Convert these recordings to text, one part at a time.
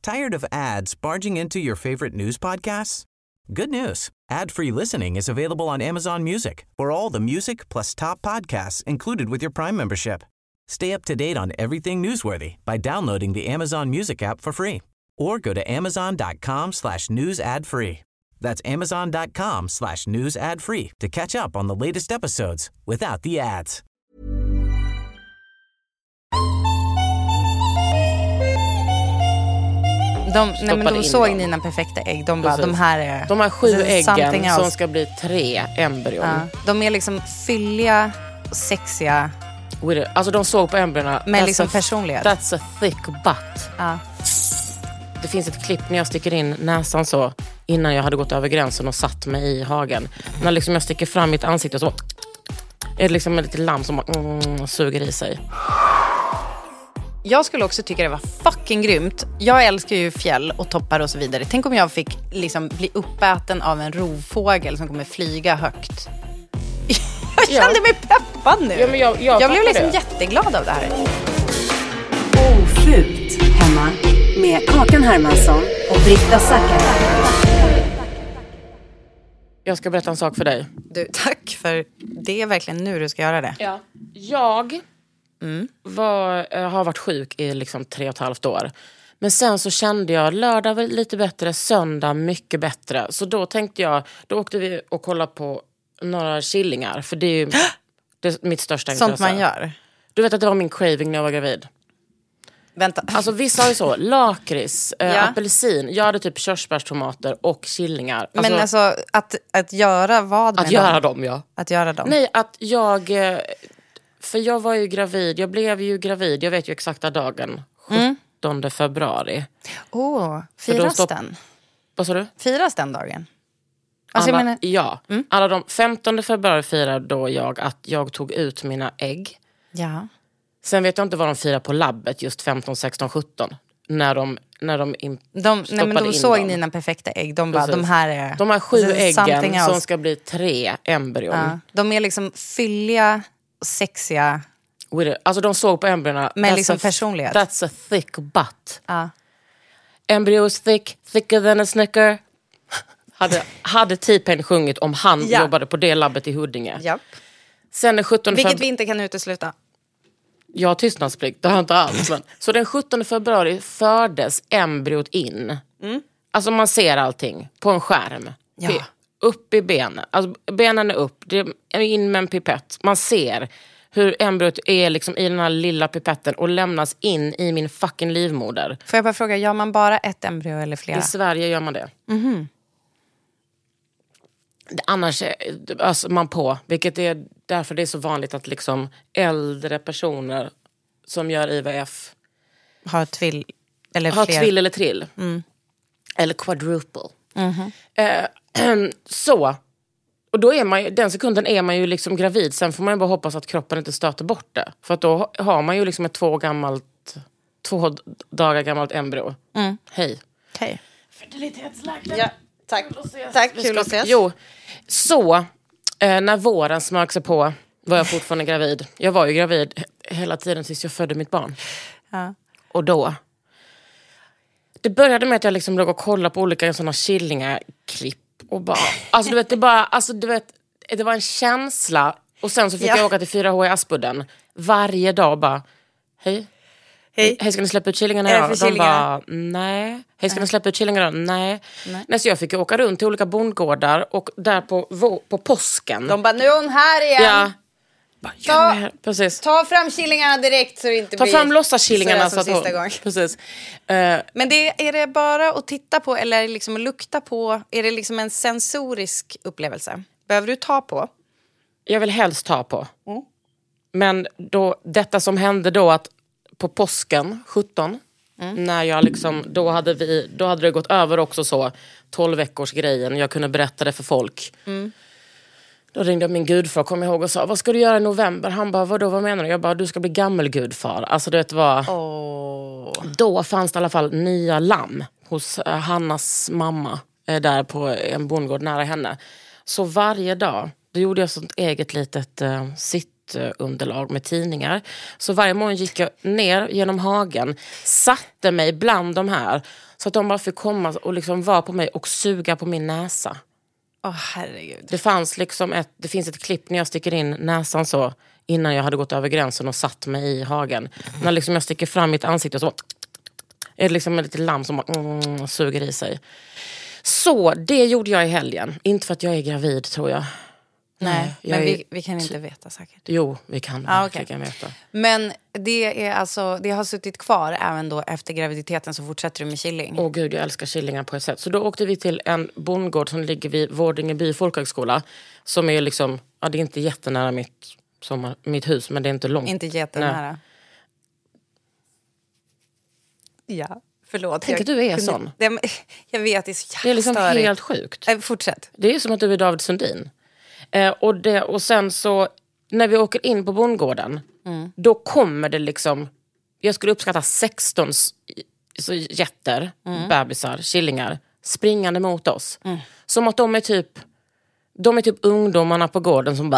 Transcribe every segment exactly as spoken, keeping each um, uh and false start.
Tired of ads barging into your favorite news podcasts? Good news. Ad-free listening is available on Amazon Music for all the music plus top podcasts included with your Prime membership. Stay up to date on everything newsworthy by downloading the Amazon Music app for free or go to amazon.com slash news ad free. That's amazon.com slash news ad free to catch up on the latest episodes without the ads. De, nej, men de såg Nina perfekta ägg. De bara, de här är... De här sju äggen som ska bli tre embryon. Ja, de är liksom fylliga och sexiga. Alltså de såg på embryona. Med liksom personlighet. That's a thick butt. Ja. Det finns ett klipp när jag sticker in näsan så innan jag hade gått över gränsen och satt mig i hagen. När liksom jag sticker fram mitt ansikte så är det liksom en liten lamm som bara, mm, suger i sig. Jag skulle också tycka det var fucking grymt. Jag älskar ju fjäll och toppar och så vidare. Tänk om jag fick liksom bli uppäten av en rovfågel som kommer flyga högt. Jag kände ja. mig peppad nu. Ja, men jag, jag, jag blev liksom det. jätteglad av det här. Ofult hemma med Kakan Hermansson och Britta Zackari. Jag ska berätta en sak för dig. Du, tack, för det är verkligen nu du ska göra det. Ja. Jag mm. var, har varit sjuk i liksom tre och ett halvt år. Men sen så kände jag lördag var lite bättre, söndag mycket bättre. Så då tänkte jag, då åkte vi och kollade på några killingar. För det är ju det är mitt största intresse. Sånt man gör. Du vet att det var min craving när jag var gravid. Vänta. Alltså vissa har ju så, lakrits, äh, ja. apelsin. Jag hade typ körsbärstomater och killingar. Alltså, men alltså att, att göra vad med Att göra dem? dem, ja. Att göra dem? Nej, att jag... För jag var ju gravid, jag blev ju gravid, jag vet ju exakta dagen. sjuttonde mm. februari. Åh, oh, firas stopp... den? Vad sa du? Firas den dagen? Alltså, alla, jag menar... Ja, mm. alla de femtonde februari firade då jag att jag tog ut mina ägg. Ja. Sen vet jag inte vad de firar på labbet just femton, sexton, sjutton. När de, när de, in, de Nej men de såg dem. Nina perfekta ägg. De bara, de här är... De här sju äggen som ska bli tre embryon. Ja. De är liksom fylliga och sexiga. Alltså de såg på embryona. Med liksom personlighet. That's a thick butt. Ja. Embryo is thick, thicker than a snicker. Hade, hade T-Pain sjungit om han ja. jobbade på det labbet i Huddinge. Japp. Sen den sjuttonde Vilket februari... vi inte kan utesluta. Jag har tystnadsplikt, det har jag inte alls. Men. Så den sjuttonde februari fördes embryot in. Mm. Alltså man ser allting på en skärm. Ja. Upp i benen. Alltså benen är upp, det är in med en pipett. Man ser hur embryot är liksom i den här lilla pipetten och lämnas in i min fucking livmoder. Får jag bara fråga, gör man bara ett embryo eller flera? I Sverige gör man det. Mhm. Annars öser man på, vilket är därför det är så vanligt att liksom äldre personer som gör I V F har tvill eller har fler. tvill eller trill. Mm. Eller quadruple. Mm-hmm. Eh, så, och då är man ju, den sekunden är man ju liksom gravid. Sen får man ju bara hoppas att kroppen inte stöter bort det. För att då har man ju liksom ett två gammalt två dagar gammalt embryo. Mm. Hej. Hej. Fertilitetsläkaren. Ja. Tack, tack, kul att ses. Jo, så eh, när våren smög sig på var jag fortfarande gravid. Jag var ju gravid hela tiden tills jag födde mitt barn. Ja. Och då, det började med att jag liksom låg och kollade på olika sådana killingar-klipp och bara, alltså du vet, det bara, alltså du vet, det var en känsla. Och sen så fick ja. jag åka till fyra H i Aspudden varje dag bara, hej. Hej. Hej, ska ni släppa ut killingarna idag? De killingar? bara, nej. Hej, ska ni släppa ut killingarna idag? Nej. nej. nej. Så jag fick åka runt till olika bondgårdar och där på, på påsken. De bara, nu är hon här igen. Ja. Bara, ta, Precis. Ta fram killingarna direkt så det inte ta blir... Ta fram låtsaskillingarna så att sista hon... gång. Precis. Uh, Men det, är det bara att titta på eller liksom att lukta på? Är det liksom en sensorisk upplevelse? Behöver du ta på? Jag vill helst ta på. Mm. Men då, detta som hände då att på påsken sjutton mm. när jag liksom då hade vi då hade det gått över också så tolv veckors grejen, jag kunde berätta det för folk. Mm. Då ringde min gudfar, kom jag ihåg, och sa, vad ska du göra i november? Han bara, vadå, vad menar du? Jag bara, du ska bli gammelgudfar. Alltså det var oh. Då fanns det i alla fall nya lamm hos uh, Hannas mamma uh, där på en bondgård nära henne. Så varje dag då gjorde jag sånt eget litet uh, sitt underlag med tidningar. Så varje morgon gick jag ner genom hagen, satte mig bland de här, Så att de bara fick komma och liksom vara på mig och suga på min näsa. Åh, oh, herregud. Det fanns liksom ett, det finns ett klipp när jag sticker in näsan så innan jag hade gått över gränsen och satt mig i hagen. När liksom jag sticker fram mitt ansikte och så är det liksom ett litet lamm som bara mm, suger i sig. Så det gjorde jag i helgen. Inte för att jag är gravid, tror jag. Nej, jag men är, vi, vi kan inte veta säkert. Jo, vi kan ah, verkligen okay. veta. Men det är alltså, det har suttit kvar även då efter graviditeten, så fortsätter du med killing. Åh gud, jag älskar killingar på ett sätt. Så då åkte vi till en bondgård som ligger vid Vårdingeby folkhögskola. Som är liksom, ja det är inte jättenära mitt, som, mitt hus, men det är inte långt. Inte jättenära. Nej. Ja, förlåt. Tänk att du är kunde, sån. Det, jag vet, det är så jävla Det är liksom störigt. helt sjukt. Äh, fortsätt. Det är som att du är David Sundin. Eh, och, det, och sen så, när vi åker in på bondgården, mm. då kommer det liksom, jag skulle uppskatta sexton så jätter, mm. bebisar, killingar, springande mot oss. Mm. Som att de är typ, de är typ ungdomarna på gården som bara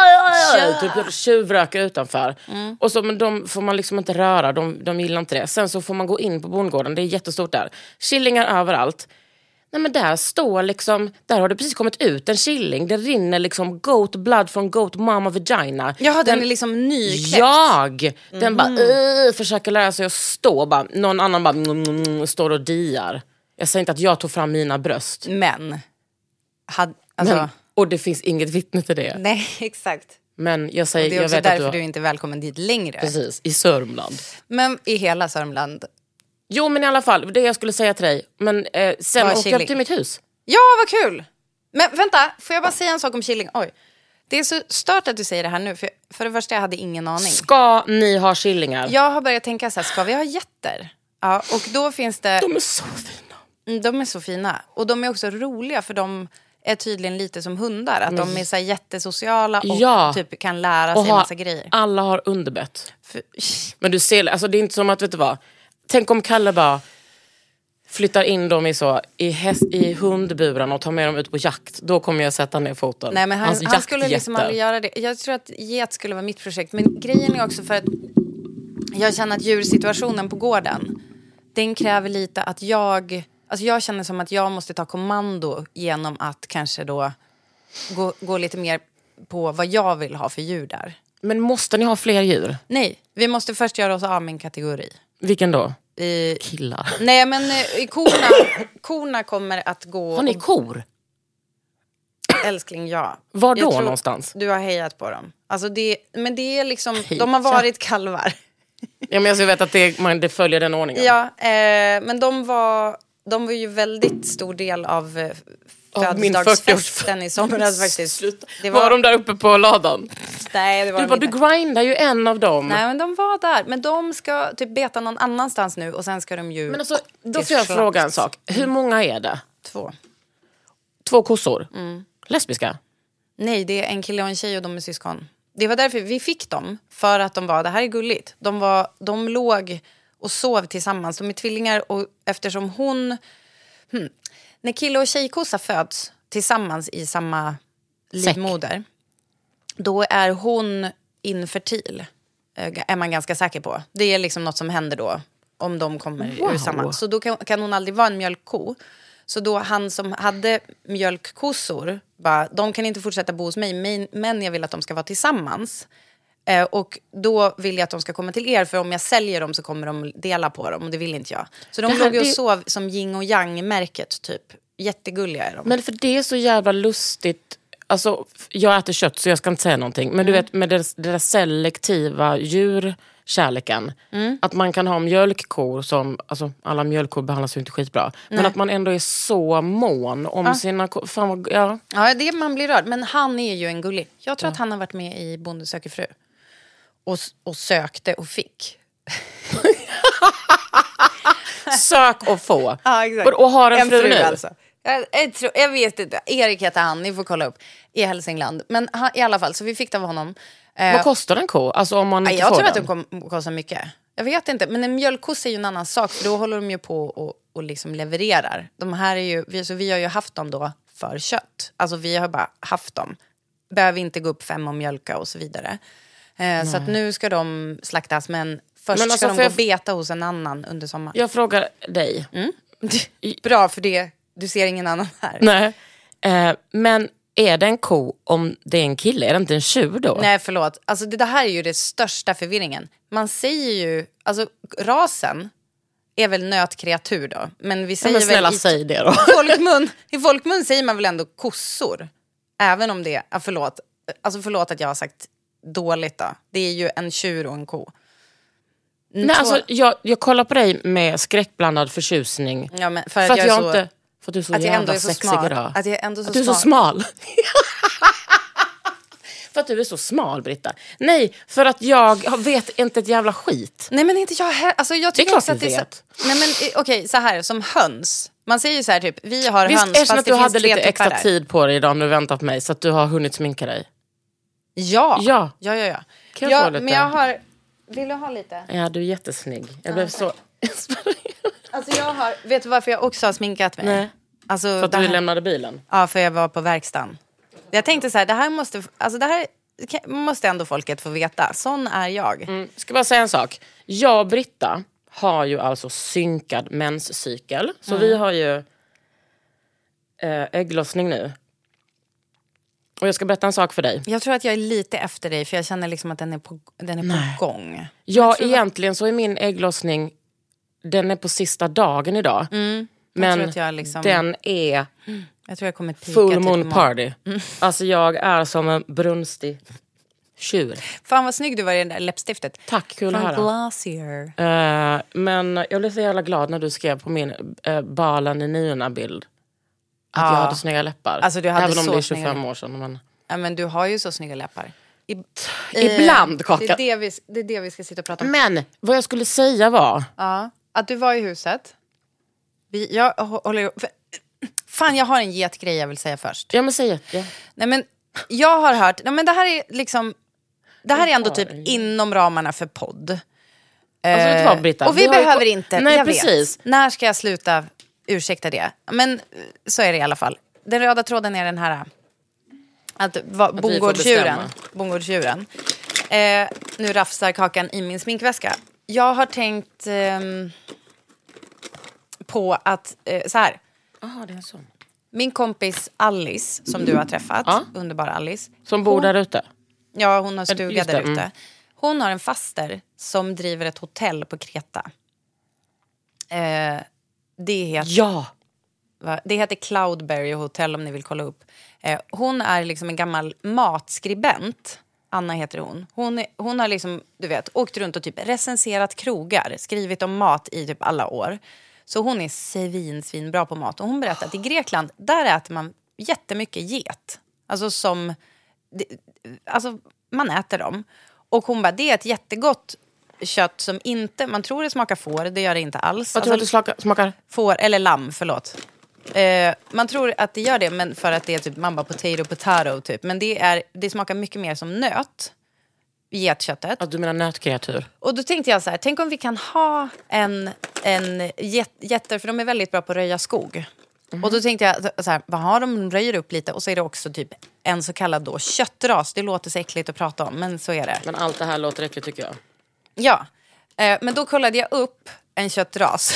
ja. typ tjuvröker utanför. Mm. Och så, men de får man liksom inte röra, de, de gillar inte det. Sen så får man gå in på bondgården, det är jättestort där. Killingar överallt. Nej men där står liksom, där har det precis kommit ut en killing. Det rinner liksom goat blood från goat mama vagina. Ja, den, den är liksom nykläckt. Jag! Den mm. bara uh, försöker lära sig att stå. Bara, någon annan bara mm, mm, står och diar. Jag säger inte att jag tog fram mina bröst. Men, had, alltså... men och det finns inget vittne till det. Nej, exakt. Men jag säger, och det är också jag vet därför att du, du inte är välkommen dit längre. Precis, i Sörmland. Men i hela Sörmland. Jo, men i alla fall, det jag skulle säga till dig. Men eh, sen åkte jag till mitt hus. Ja, vad kul! Men vänta, får jag bara säga en sak om killing? Oj, det är så stört att du säger det här nu. För, för det första, jag hade ingen aning. Ska ni ha killingar? Jag har börjat tänka så här, ska vi ha jätter? Ja, och då finns det... De är så fina. De är så fina. Och de är också roliga, för de är tydligen lite som hundar. Att mm. de är så här jättesociala och ja. typ kan lära sig ha, massa grejer. Alla har underbett. För... Men du ser, alltså det är inte som att, vet du vad? Tänk om Kalle bara flyttar in dem i, så, i, häst, i hundburen och tar med dem ut på jakt. Då kommer jag sätta ner foten. Nej, men han, han skulle liksom aldrig göra det. Jag tror att get skulle vara mitt projekt. Men grejen är också för att jag känner att djursituationen på gården, den kräver lite att jag... Alltså jag känner som att jag måste ta kommando genom att kanske då gå, gå lite mer på vad jag vill ha för djur där. Men måste ni ha fler djur? Nej, vi måste först göra oss av med en kategori. Vilken då? I, Killar. Nej, men i korna, korna kommer att gå... Har ni kor? Älskling, ja. Var då någonstans? Du har hejat på dem. Alltså det, men det är liksom... Heja. De har varit kalvar. Ja, men jag vet att det, man, det följer den ordningen. Ja, eh, men de var... De var ju väldigt stor del av eh, födelsedagsfesten i somras faktiskt. Det var... var de där uppe på ladan? Nej, det var du, bara, du grindar ju en av dem. Nej, men de var där. Men de ska typ beta någon annanstans nu och sen ska de ju... Men alltså, då får jag fråga en sak. Hur många är det? Två. Två kossor? Mm. Lesbiska? Nej, det är en kille och en tjej och de är syskon. Det var därför vi fick dem. För att de var, det här är gulligt. De, var, de låg och sov tillsammans. De är tvillingar och eftersom hon... Hmm, när kille och tjejkossa föds tillsammans i samma livmoder, då är hon infertil. Är man ganska säker på. Det är liksom något som händer då om de kommer wow. ur samma. Så då kan, kan hon aldrig vara en mjölkko. Så då han som hade mjölkkossor bara, de kan inte fortsätta bo hos mig, men, men jag vill att de ska vara tillsammans. Eh, och då vill jag att de ska komma till er, för om jag säljer dem så kommer de dela på dem och det vill inte jag. Så de låg och sov som yin och yang-märket typ. Jättegulliga är de. Men för det är så jävla lustigt. Alltså, jag äter kött så jag ska inte säga någonting. Men mm. du vet, med det, det där selektiva djurkärleken. Mm. Att man kan ha mjölkkor som... Alltså, alla mjölkkor behandlas ju inte skitbra. Nej. Men att man ändå är så mån om ja. sina... Fan vad, ja. ja, det man blir rörd. Men han är ju en gullig. Jag tror ja. att han har varit med i Bonde söker fru. Och, och sökte och fick. Sök och få. Ja, exakt. Och, och har en, en fru, fru nu. Alltså. Jag, jag, tror, jag vet inte. Erik heter han. Ni får kolla upp. I Hälsingland. Men han, i alla fall. Så vi fick det av honom. Vad eh, kostar en ko? Alltså om man inte jag får tror den. att den kom, kostar mycket. Jag vet inte. Men en mjölkkossa är ju en annan sak. För då håller de ju på och, och liksom levererar. De här är ju... Vi, så vi har ju haft dem då för kött. Alltså vi har bara haft dem. Behöver inte gå upp fem och mjölka och så vidare. Eh, så att nu ska de slaktas. Men först men alltså, ska de gå och beta hos en annan under sommaren. Jag frågar dig. Mm? Bra, för det. Du ser ingen annan här. Nej. Eh, men är det en ko om det är en kille? Är det inte en tjur då? Nej, förlåt. Alltså det, det här är ju det största förvirringen. Man säger ju, alltså rasen är väl nötkreatur då. Men vi säger ja, men snälla väl i, säg det då. folkmun, i folkmun säger man väl ändå kossor. Även om det, ja, förlåt. Alltså förlåt att jag har sagt dåligt då. Det är ju en tjur och en ko. Nej, så, alltså jag, jag kollar på dig med skräckblandad förtjusning. Ja, men för, för att, att jag, jag är så, inte... För att du är så att jag ändå jävla är så sexig smal. idag. Att jag är ändå så att du är smal. så smal. För att du är så smal, Britta. Nej, för att jag vet inte ett jävla skit. Nej, men inte jag här. Alltså, jag tycker det är också klart att det är vet. så... Nej, men okej, okay, så här, som höns. Man säger ju så här typ, vi har Visst, höns fast att det du finns hade tre lite extra där. tid på dig idag när du väntat på mig. Så att du har hunnit sminka dig. Ja, Ja, ja, ja. ja. Kan jag ja få lite? Men jag har... Vill du ha lite? Ja, du är jättesnygg. Jag Ja, blev tack. så... Alltså jag har... Vet du varför jag också har sminkat mig? Nej. Alltså, För att det du här- lämnade bilen. Ja, för jag var på verkstaden. Jag tänkte så här, det här måste... Alltså det här måste ändå folket få veta. Sån är jag. Mm. Ska bara säga en sak. Jag och Britta har ju alltså synkad menscykel. Så vi har ju äh, ägglossning nu. Och jag ska berätta en sak för dig. Jag tror att jag är lite efter dig, för jag känner liksom att den är på, den är på gång. Ja, tror egentligen så är min ägglossning, den är på sista dagen idag. Mm. Jag Men tror att jag liksom- den är Jag tror jag kommer pika full typ moon imorgon. party. Alltså jag är som en brunstig tjur. Fan vad snygg du var i det där läppstiftet. Tack, kul att Från höra. Glossier. Uh, men jag blev så jävla glad när du skrev på min uh, balen i niorna bild att Ja. jag hade snygga läppar. Alltså, du hade Även om så det är snygga tjugofem läppar. år sedan. Men... Ja, men du har ju så snygga läppar. I, Ibland, eh, Kakan. Det är det, vi, det är det vi ska sitta och prata om. Men vad jag skulle säga var... Ja, att du var i huset. Vi, jag håller... För, fan, jag har en getgrej jag vill säga först. Ja, men säg det. Nej, men jag har hört... Nej, men det här är liksom... Det här är ändå har typ en- inom ramarna för podd. Alltså, vet du vad, Britta? Och vi, har ju behöver ko- inte... Nej, jag precis. Vet. När ska jag sluta ursäkta det? Men så är det i alla fall. Den röda tråden är den här... Att, va, får bondgårdstjuren. bestämma. Bondgårdstjuren. Eh, nu rafsar Kakan i min sminkväska. Jag har tänkt ehm, på att... Eh, så här. Jaha, det är en sån. Min kompis Alice, som du har träffat. Ja. Underbara Alice. Som bor där ute. Ja, hon har Just stuga det, där ute. mm. Hon har en faster som driver ett hotell på Kreta. Eh, det, heter, Ja. va? det heter Cloudberry Hotel om ni vill kolla upp. Eh, hon är liksom en gammal matskribent. Anna heter hon. Hon, är, hon har liksom, du vet, åkt runt och typ recenserat krogar. Skrivit om mat i typ alla år. Så hon är svin, svin bra på mat. Och hon berättade att i Grekland, där äter man jättemycket get. Alltså som... Det, alltså man äter dem. Och hon bara, det är ett jättegott kött som inte... Man tror det smakar får, det gör det inte alls. Vad tror du att det smakar? smakar? Får, eller lamm, förlåt. Eh, man tror att det gör det, men för att det är typ man bara potato, potato typ. Men det, är, det smakar mycket mer som nöt. Getköttet. Att du menar nötkreatur? Och då tänkte jag så här, tänk om vi kan ha en, en get, getter, för de är väldigt bra på att röja skog. Mm. Och då tänkte jag så här, vad har de? De röjer upp lite. Och så är det också typ en så kallad då köttras. Det låter så äckligt att prata om, men så är det. Men allt det här låter äckligt tycker jag. Ja, eh, men då kollade jag upp en köttras.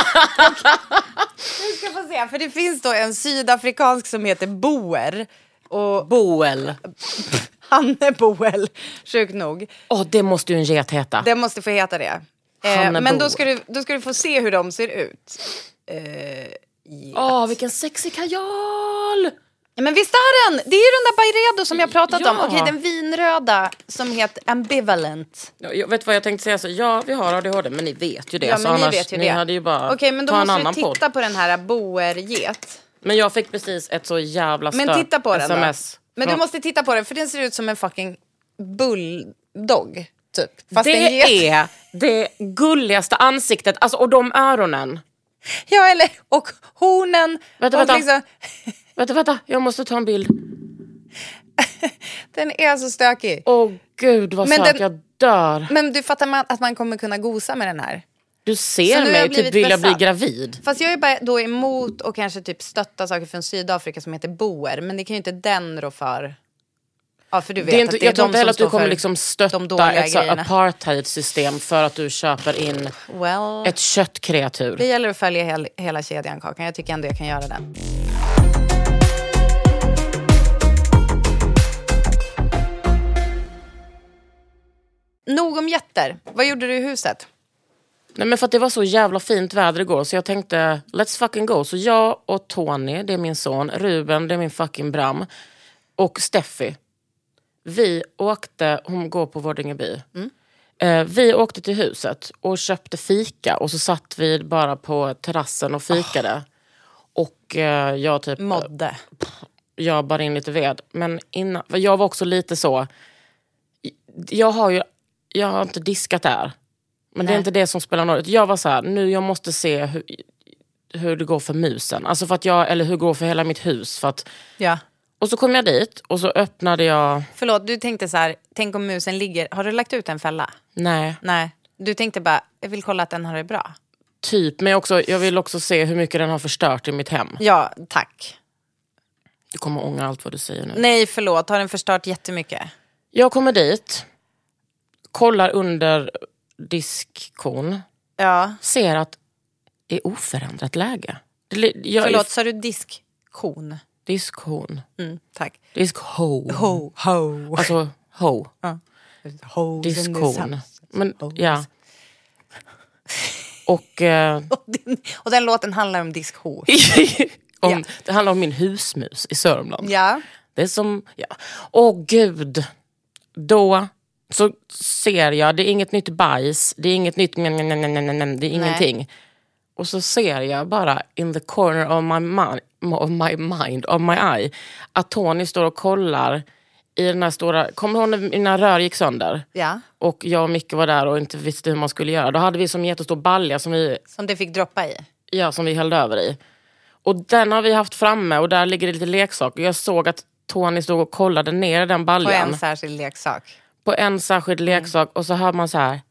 Nu ska få se, för det finns då en sydafrikansk som heter boer. Och Boel. Hanne Boel, sjukt nog. Åh, oh, det måste ju en get heta. Det måste få heta det. Eh, Hanne men då Boel. ska, du, då ska du få se hur de ser ut. Eh, yes. Åh, oh, vilken sexig kajal! Men visst är den? Det är ju den där Byredo som jag pratat Ja. om. Okej, den vinröda som heter Ambivalent. Ja, jag vet vad jag tänkte säga, så ja, vi har A D H D, men ni vet ju det. Ja, så men ni annars, vet ju ni det. hade ju bara Okej, men då ta en måste annan du podd. titta på den här boerget. Men jag fick precis ett så jävla stört Men titta på den sms. då. Men du från- måste titta på den, för den ser ut som en fucking bulldog, typ. Fast en Det get. är det gulligaste ansiktet, alltså, och de öronen. Ja, eller, och hornen. Vänta, och vänta. liksom, Vänta, vänta, jag måste ta en bild. den är så stökig. Åh gud vad Men söt, den- jag dör. Men du fattar man, att man kommer kunna gosa med den här? Du Så ser nu har jag mig, typ blivit vill jag bli besatt. gravid. Fast jag är bara då emot och kanske typ stötta saker från Sydafrika som heter boer. Men det kan ju inte den rå för. Ja, för du vet det är inte, att det är jag tror de inte heller att som du står kommer för liksom de stötta dåliga ett så grejerna. apartheid-system för att du köper in Well, ett köttkreatur. det gäller att följa hel, hela kedjan, Kakan. Jag tycker ändå jag kan göra det. Nog om jätter. Vad gjorde du i huset? Nej, men för att det var så jävla fint väder igår så jag tänkte let's fucking go. Så jag och Tony, det är min son, Ruben, det är min fucking Bram och Steffi. Vi åkte, hon går på Vårdingeby. Mm. Eh, vi åkte till huset och köpte fika och så satt vi bara på terrassen och fikade. Oh. Och eh, jag typ... Modde. Jag bar in lite ved. Men innan, jag var också lite så... Jag har ju... Jag har inte diskat där. Men Nej. Det är inte det som spelar någon roll. Jag var så här, nu jag måste se hur, hur det går för musen. Alltså för att jag, eller hur det går för hela mitt hus. För att, ja. Och så kom jag dit och så öppnade jag... Förlåt, du tänkte så här, tänk om musen ligger... Har du lagt ut en fälla? Nej. Nej, du tänkte bara, jag vill kolla att den har det bra. Typ, men jag, också, jag vill också se hur mycket den har förstört i mitt hem. Ja, tack. Du kommer ångra allt vad du säger nu. Nej, förlåt, har den förstört jättemycket? Jag kommer dit, kollar under diskkon, ja. Ser att det är oförändrat läge. Det, jag förlåt, är... sa du diskkon? Diskhon. Mm, tack. Diskho. Ho, ho. Alltså, ho. Ja. Ho diskhon. Men, ja. Och, eh... och, din, och den låten handlar om diskho. om, ja. Det handlar om min husmus i Sörmland. Ja. Det är som, ja. Åh gud. Då så ser jag, det är inget nytt bajs, det är inget nytt, det är ingenting. Nej. Och så ser jag bara in the corner of my, mind, of my mind, of my eye, att Tony står och kollar i den här stora, kommer hon när mina rör gick sönder? Ja. Och jag och Micke var där och inte visste hur man skulle göra. Då hade vi som jättestor balja som vi... Som det fick droppa i? Ja, som vi hällde över i. Och den har vi haft framme och där ligger det lite leksak. Och jag såg att Tony stod och kollade ner den baljan. På en särskild leksak? På en särskild mm. leksak. Och så hör man så här...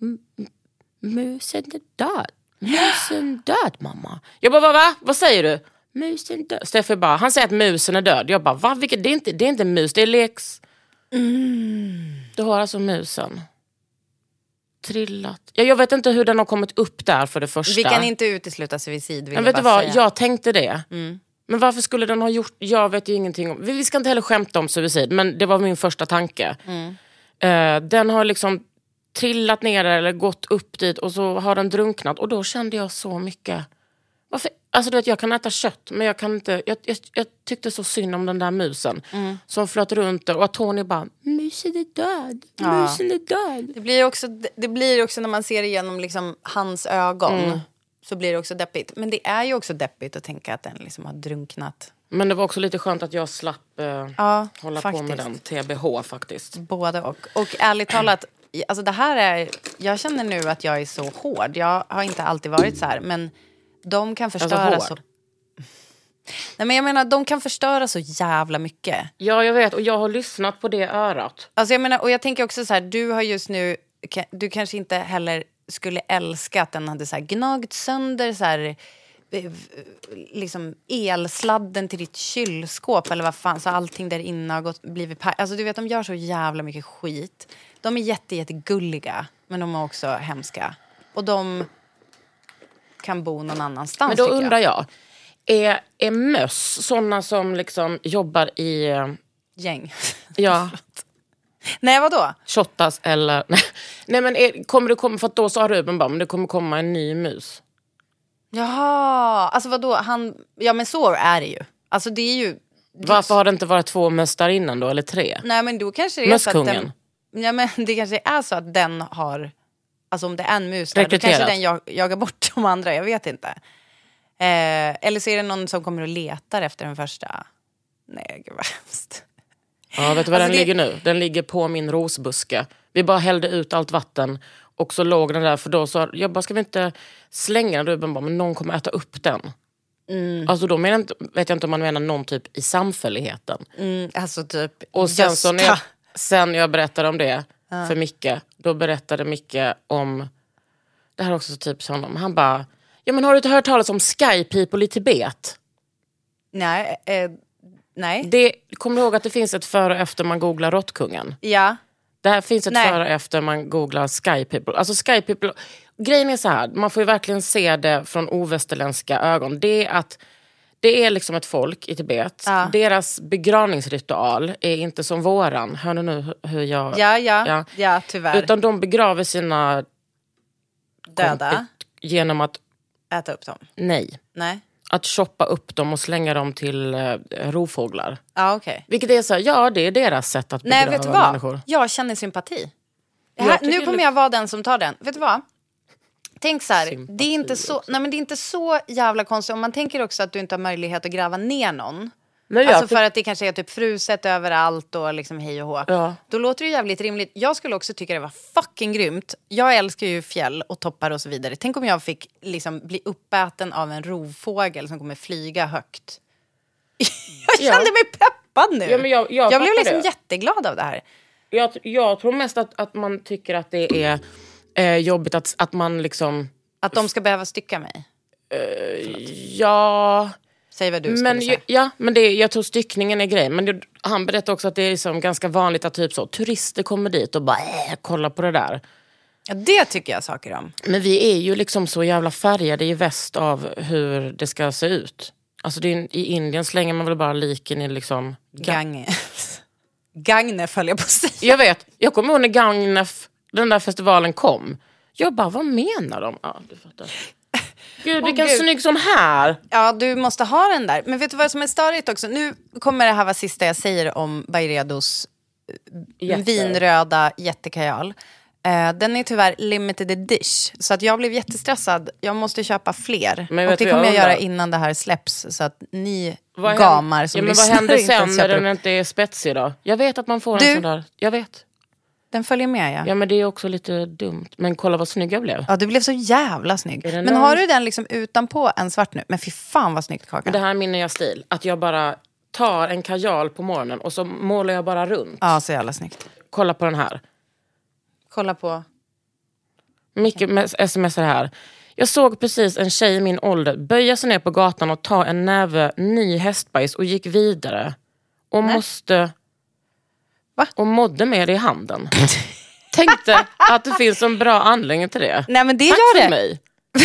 Musen är död. Musen död, mamma. Jag bara, va? va? Vad säger du? Musen död. Steffi bara, han säger att musen är död. Jag bara, va? Vilket? Det, är inte, det är inte mus, det är leks... Mm. Du har alltså musen trillat. Ja, jag vet inte hur den har kommit upp där för det första. Vi kan inte utesluta suicid. Men vet du vad, säga. jag tänkte det. Mm. Men varför skulle den ha gjort... Jag vet ju ingenting om... Vi ska inte heller skämta om suicid, men det var min första tanke. Mm. Uh, den har liksom trillat ner eller gått upp dit och så har den drunknat. Och då kände jag så mycket... Varför? Alltså du vet, jag kan äta kött, men jag kan inte... Jag, jag, jag tyckte så synd om den där musen mm. som flöt runt där. Och att Tony bara, musen är död. Ja. Musen är död. Det blir också, det blir också när man ser igenom liksom hans ögon mm. så blir det också deppigt. Men det är ju också deppigt att tänka att den liksom har drunknat. Men det var också lite skönt att jag slapp eh, ja, hålla faktiskt. på med den. T B H faktiskt. Både och. Och ärligt talat, alltså det här är... Jag känner nu att jag är så hård. Jag har inte alltid varit så här, men... De kan förstöra alltså så... Nej, men jag menar, de kan förstöra så jävla mycket. Ja, jag vet. Och jag har lyssnat på det örat. Alltså jag menar, och jag tänker också så här, du har just nu... Du kanske inte heller skulle älska att den hade så här gnagt sönder så här... Liksom elsladden till ditt kylskåp eller vad fan, så allting där inne har gått, blivit paj. Alltså du vet, de gör så jävla mycket skit. De är jätte, jättegulliga, men de är också hemska. Och de... kan bo någon annanstans. Men då jag. undrar jag, är, är möss sådana som liksom jobbar i... Gäng? Ja. Nej, vadå? Shottas eller... Nej, men är, kommer det komma... För att då sa Ruben bara, men det kommer komma en ny mus. Jaha, alltså vadå? Han, ja, men så är det ju. Alltså det är ju... Varför har det inte varit två möss där innan då, eller tre? Nej, men då kanske det är så att den... Ja, men det kanske är så att den har... Alltså om det är en mus där, då kanske den jag, jagar bort de andra, jag vet inte. Eh, eller så är det någon som kommer och letar efter den första. Nej, gud vad hemskt. Ja, vet du vad alltså den det... ligger nu? Den ligger på min rosbuske. Vi bara hällde ut allt vatten och så låg den där, för då så jag bara, ska vi inte slänga den? Ruben bara, men någon kommer äta upp den. Mm. Alltså då menar inte, vet jag inte om man menar någon typ i samfälligheten. Mm, alltså typ. Och sen så när jag, sen jag berättade om det ja. för Micke, då berättade Micke om, det här är också så typiskt honom, han bara, ja men har du inte hört talas om Sky People i Tibet? Nej, eh, Nej. Det, kommer du ihåg att det finns ett före och efter man googlar råttkungen? Ja. Det här finns ett Nej. före och efter man googlar Sky People. Alltså Sky People, grejen är så här, man får ju verkligen se det från ovästerländska ögon. Det är att det är liksom ett folk i Tibet. Ja. Deras begravningsritual är inte som våran. Hör ni nu hur jag... Ja, ja, Ja. ja, tyvärr. Utan de begraver sina Döda. genom att, Äta upp dem. nej, Nej. att choppa upp dem och slänga dem till eh, rovfåglar. Ja, okej. Okay. Vilket är så här, ja det är deras sätt att begrava Nej, vet du vad? människor. Jag känner sympati. Jag Här, tycker nu kommer det- jag vara den som tar den. Vet du vad? Tänk så här, Sympati det är, inte så, också. nej, men det är inte så jävla konstigt. Om man tänker också att du inte har möjlighet att gräva ner någon. Men jag Alltså tyck- för att det kanske är typ fruset överallt och liksom hej och hå. Ja. Då låter det jävligt rimligt. Jag skulle också tycka det var fucking grymt. Jag älskar ju fjäll och toppar och så vidare. Tänk om jag fick liksom bli uppäten av en rovfågel som kommer flyga högt. Jag Ja. kände mig peppad nu. Ja, men jag- jag jag blev fattar liksom det. jätteglad av det här. Jag, jag tror mest att, att man tycker att det är eh, jobbigt att, att man liksom... Att de ska behöva stycka mig. Ja... Säg vad du skulle Men, säga. ju- ja, men det, jag tror styckningen är grej. Men det, han berättade också att det är liksom ganska vanligt att typ så, turister kommer dit och bara äh, kolla på det där. Ja, det tycker jag saker om. Men vi är ju liksom så jävla färgade i väst av hur det ska se ut. Alltså det är, i Indien slänger man väl bara liken i liksom... Gang. Gagnef höll jag på att säga. Jag vet, jag kommer ihåg när Gagnef, den där festivalen kom. Jag bara, vad menar de? Ja, du fattar. Gud, vilken Gud. snygg sån här. Ja, du måste ha den där. Men vet du vad som är störigt också? Nu kommer det här vara sista jag säger om Byredos Jätte. vinröda jättekajal. Eh, den är tyvärr limited edition. Så att jag blev jättestressad. Jag måste köpa fler. Men och vet det du, kommer jag jag göra undrar- innan det här släpps. Så att ni Vad gamar händer- som ja, men lyssnar vad händer inte ens sen när köper den upp. inte är spetsig då? Jag vet att man får Du- en sån där. Jag vet. Den följer med, ja. Ja, men det är också lite dumt. Men kolla vad snygg jag blev. Ja, du blev så jävla snygg. Är den Men där- har du den liksom utanpå en svart nu? Men fy fan vad snyggt, Kaka. Men det här är min nya stil. Att jag bara tar en kajal på morgonen och så målar jag bara runt. Ja, så jävla snyggt. Kolla på den här. Kolla på... Micke smsar här. Jag såg precis en tjej i min ålder böja sig ner på gatan och ta en näve ny hästbajs och gick vidare. Och Nej. måste... Va? Och mådde med det i handen. Tänkte att det finns en bra anledning till det. Nej, men det Tack gör för det. mig.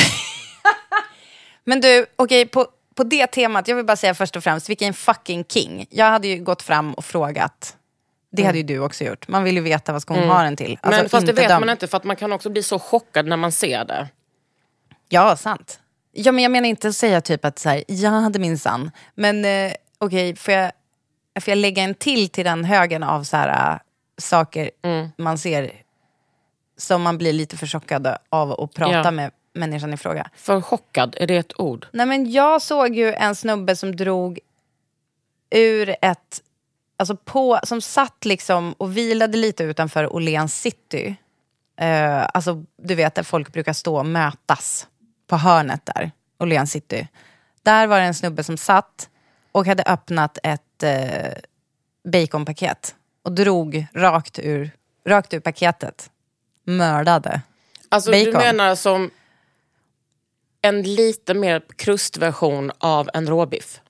Men du, okej, på, på det temat, jag vill bara säga först och främst, vilken fucking king. Jag hade ju gått fram och frågat. Det hade ju du också gjort. Man vill ju veta vad ska hon ha den till. Alltså, Men fast det inte vet döm. man inte, för att man kan också bli så chockad när man ser det. Ja, sant. Ja, men jag menar inte att säga typ att så här, jag hade min sann. Men eh, okej, får jag, får jag lägga en till till den högen av så här, äh, saker Mm. man ser som man blir lite för chockad av att prata Ja. med människan i fråga. För chockad, är det ett ord? Nej, men jag såg ju en snubbe som drog ur ett... Alltså på, som satt liksom och vilade lite utanför Åhléns city. Eh, alltså, du vet, där folk brukar stå och mötas på hörnet där, Åhléns city. Där var det en snubbe som satt och hade öppnat ett eh, baconpaket och drog rakt ur, rakt ur paketet. Mördade. Alltså du Bacon. menar som en lite mer krustversion av en råbiff.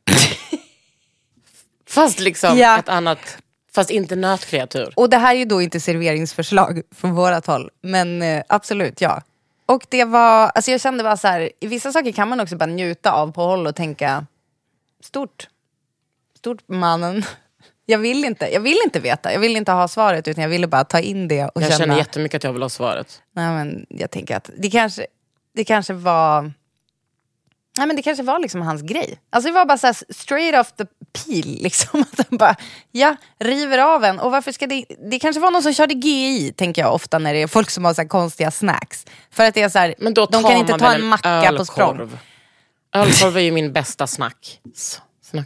Fast liksom Ja. ett annat, fast inte nötkreatur. Och det här är ju då inte serveringsförslag från vårat håll. Men eh, absolut, ja. Och det var, alltså jag kände bara så här, i vissa saker kan man också bara njuta av på håll och tänka, stort, stort mannen. Jag vill inte, jag vill inte veta, jag vill inte ha svaret, utan jag ville bara ta in det och Jag känna, känner jättemycket att jag vill ha svaret. nej men jag tänker att det kanske, det kanske var, nej men det kanske var liksom hans grej. Alltså det var bara så här straight off the peel liksom. Att han bara, ja, river av en. Och varför ska det, det kanske var någon som körde G I, tänker jag ofta när det är folk som har så här konstiga snacks. För att det är så här, Men då de tar kan inte man ta väl en macka på språng. ölkorv. Ölkorv är ju min bästa snack. S- snack.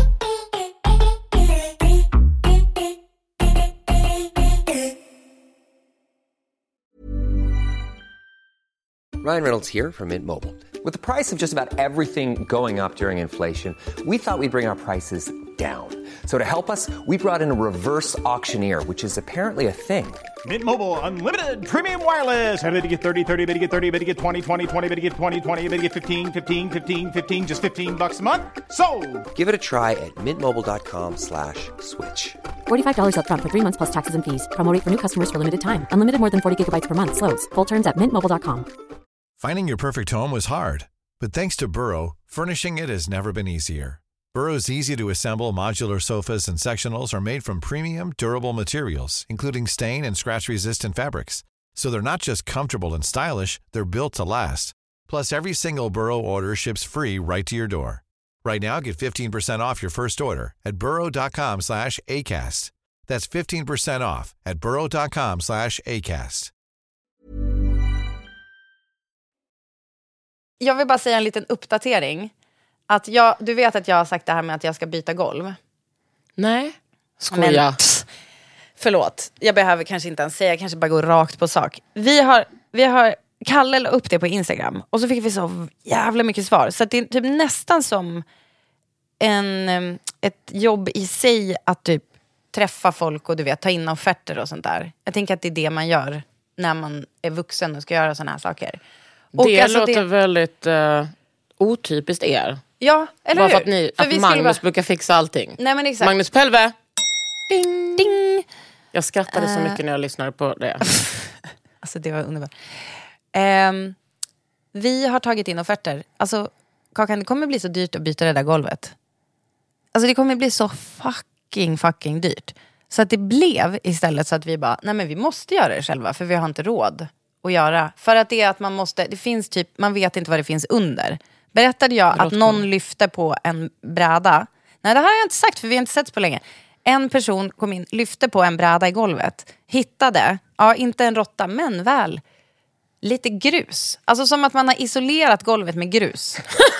Ryan Reynolds here from Mint Mobile. With the price of just about everything going up during inflation, we thought we'd bring our prices down. So to help us, we brought in a reverse auctioneer, which is apparently a thing. Mint Mobile Unlimited Premium Wireless. How to get thirty, thirty, how to get thirty, how to get twenty, twenty, twenty, how to get twenty, twenty, how to get fifteen, fifteen, fifteen, fifteen, just fifteen bucks a month? Sold! Give it a try at mintmobile.com slash switch. forty-five dollars up front for three months plus taxes and fees. Promo rate for new customers for limited time. Unlimited more than forty gigabytes per month. Slows full terms at mint mobile dot com. Finding your perfect home was hard, but thanks to Burrow, furnishing it has never been easier. Burrow's easy-to-assemble modular sofas and sectionals are made from premium, durable materials, including stain and scratch-resistant fabrics. So they're not just comfortable and stylish, they're built to last. Plus, every single Burrow order ships free right to your door. Right now, get fifteen percent off your first order at burrow.com slash ACAST. That's fifteen percent off at burrow.com slash ACAST. Jag vill bara säga en liten uppdatering. Att jag, du vet att jag har sagt det här med att jag ska byta golv. Nej, skoja. Men, pss, förlåt, jag behöver kanske inte ens säga, jag kanske bara går rakt på sak. Vi har, vi har Kalle la upp det på Instagram och så fick vi så jävla mycket svar. Så att det är typ nästan som en, ett jobb i sig att typ träffa folk och du vet, ta in offerter och sånt där. Jag tänker att det är det man gör när man är vuxen och ska göra såna här saker. Och det alltså låter det, väldigt uh, otypiskt er. Ja, eller bara hur? För att, ni, för att vi Magnus bara... brukar fixa allting. Nej, men exakt. Magnus Pelve. Ding, ding. Jag skrattade uh... så mycket när jag lyssnade på det. Alltså det var underbart. Um, vi har tagit in offerter. Alltså, Kakan, det kommer bli så dyrt att byta det där golvet. Alltså det kommer bli så fucking, fucking dyrt. Så att det blev istället så att vi bara, nej men vi måste göra det själva. För vi har inte råd att göra. För att det är att man måste, det finns typ, man vet inte vad det finns under. Berättade jag att någon lyfte på en bräda. Nej, det här har jag inte sagt för vi har inte sett på länge. En person kom in, lyfte på en bräda i golvet. Hittade, ja inte en råtta men väl lite grus. Alltså som att man har isolerat golvet med grus.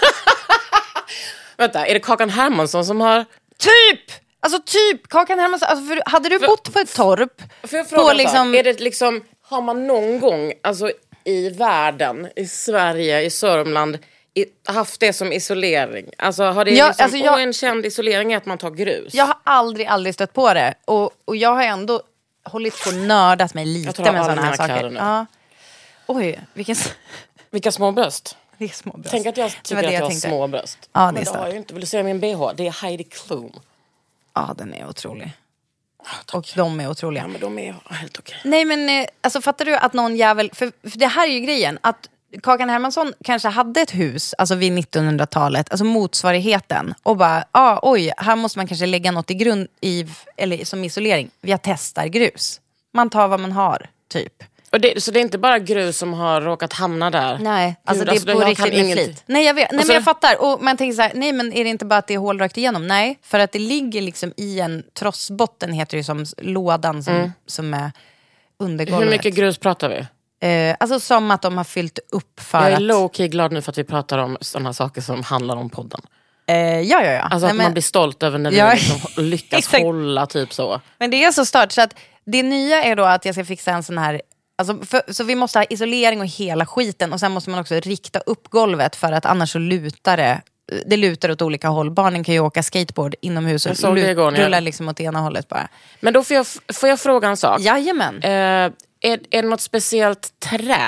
Vänta, är det Kakan Hermansson som har... Typ! Alltså typ, Kakan Hermansson. Alltså för, hade du för, bott på ett torp... Får jag fråga på liksom, är det liksom... Har man någon gång, alltså i världen, i Sverige, i Sörmland... I, haft det som isolering? Alltså har det ja, liksom, alltså jag, en känd isolering är att man tar grus? Jag har aldrig, aldrig stött på det. Och, och jag har ändå hållit på och nördat mig lite med sådana här saker. Ja. Oj, vilken... Vilka små bröst. Det är små bröst. Tänk att jag tycker det att jag jag har tänkte. små bröst. Ja, det är men det har jag inte. Vill du se min B H? Det är Heidi Klum. Ja, den är otrolig. Oh, och de är otroliga. Ja, men de är helt okej. Nej, men alltså fattar du att någon jävel... För, för det här är ju grejen. Att Kakan Hermansson kanske hade ett hus, alltså vid nittonhundratalet, alltså motsvarigheten. Och bara, ah, oj, här måste man kanske lägga något i grund, i, eller som isolering. Jag testar grus. Man tar vad man har, typ. Och det, så det är inte bara grus som har råkat hamna där? Nej, alltså Gud, det är alltså, på jag riktigt kan med ingenting. flit. Nej, jag vet. Nej, alltså, men jag fattar. Och man tänker så här, nej men är det inte bara att det är hål rakt igenom? Nej, för att det ligger liksom i en trossbotten, heter det som lådan som, mm. som är under golvet. Hur mycket grus pratar vi? Eh, alltså som att de har fyllt upp för jag är att... low-key glad nu för att vi pratar om sådana saker som handlar om podden. Eh, ja, ja, ja. Alltså nej, att men... man blir stolt över när vi ja. liksom lyckas hålla typ så. Men det är så stört så att det nya är då att jag ska fixa en sån här... Alltså för, så vi måste ha isolering och hela skiten. Och sen måste man också rikta upp golvet för att annars så lutar det. Det lutar åt olika håll. Barnen kan ju åka skateboard inomhus och lut, rulla liksom åt ena hållet bara. Men då får jag, får jag fråga en sak. Jajamän. Eh, är, är det något speciellt trä?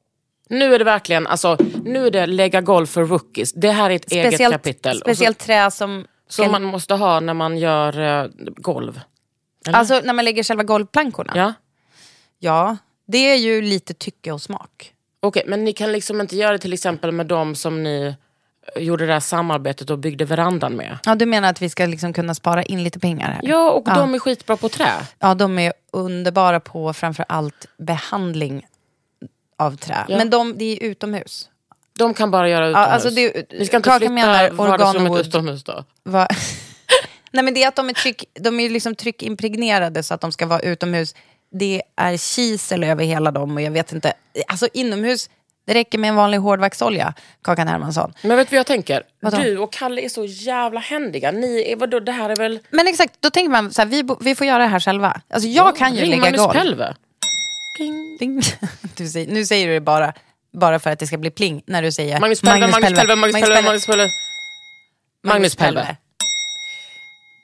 Nu är det verkligen, alltså nu är det lägga golv för rookies. Det här är ett speciellt, eget kapitel. Speciellt så, trä som... Som kan... man måste ha när man gör eh, golv. Eller? Alltså när man lägger själva golvplankorna? Ja. Ja, det är ju lite tycke och smak. Okej, okay, men ni kan liksom inte göra det till exempel med dem som ni gjorde det här samarbetet och byggde verandan med. Ja, du menar att vi ska liksom kunna spara in lite pengar här? Ja, och ja. de är skitbra på trä. Ja, de är underbara på framför allt behandling av trä. Ja. Men de, det är utomhus. De kan bara göra utomhus. Ja, alltså det, vi ska inte flytta vardag som ett utomhus då. Va? Nej, men det är att de är, tryck, de är liksom tryckimpregnerade så att de ska vara utomhus. Det är kisel över hela dem och jag vet inte. Alltså inomhus, det räcker med en vanlig hårdvaxolja, Kakan Hermansson. Men vet du vad jag tänker? Vadå? Du och Kalle är så jävla händiga. Ni är, vadå, det här är väl... Men exakt, då tänker man så här, vi, vi får göra det här själva. Alltså jag oh, kan ju lägga golv. Pelve. Ding, ding. Du säger, nu säger du det bara, bara för att det ska bli pling när du säger Magnus Pelve, Magnus Pelve, Magnus Pelve, Magnus Pelve. Magnus Pelve.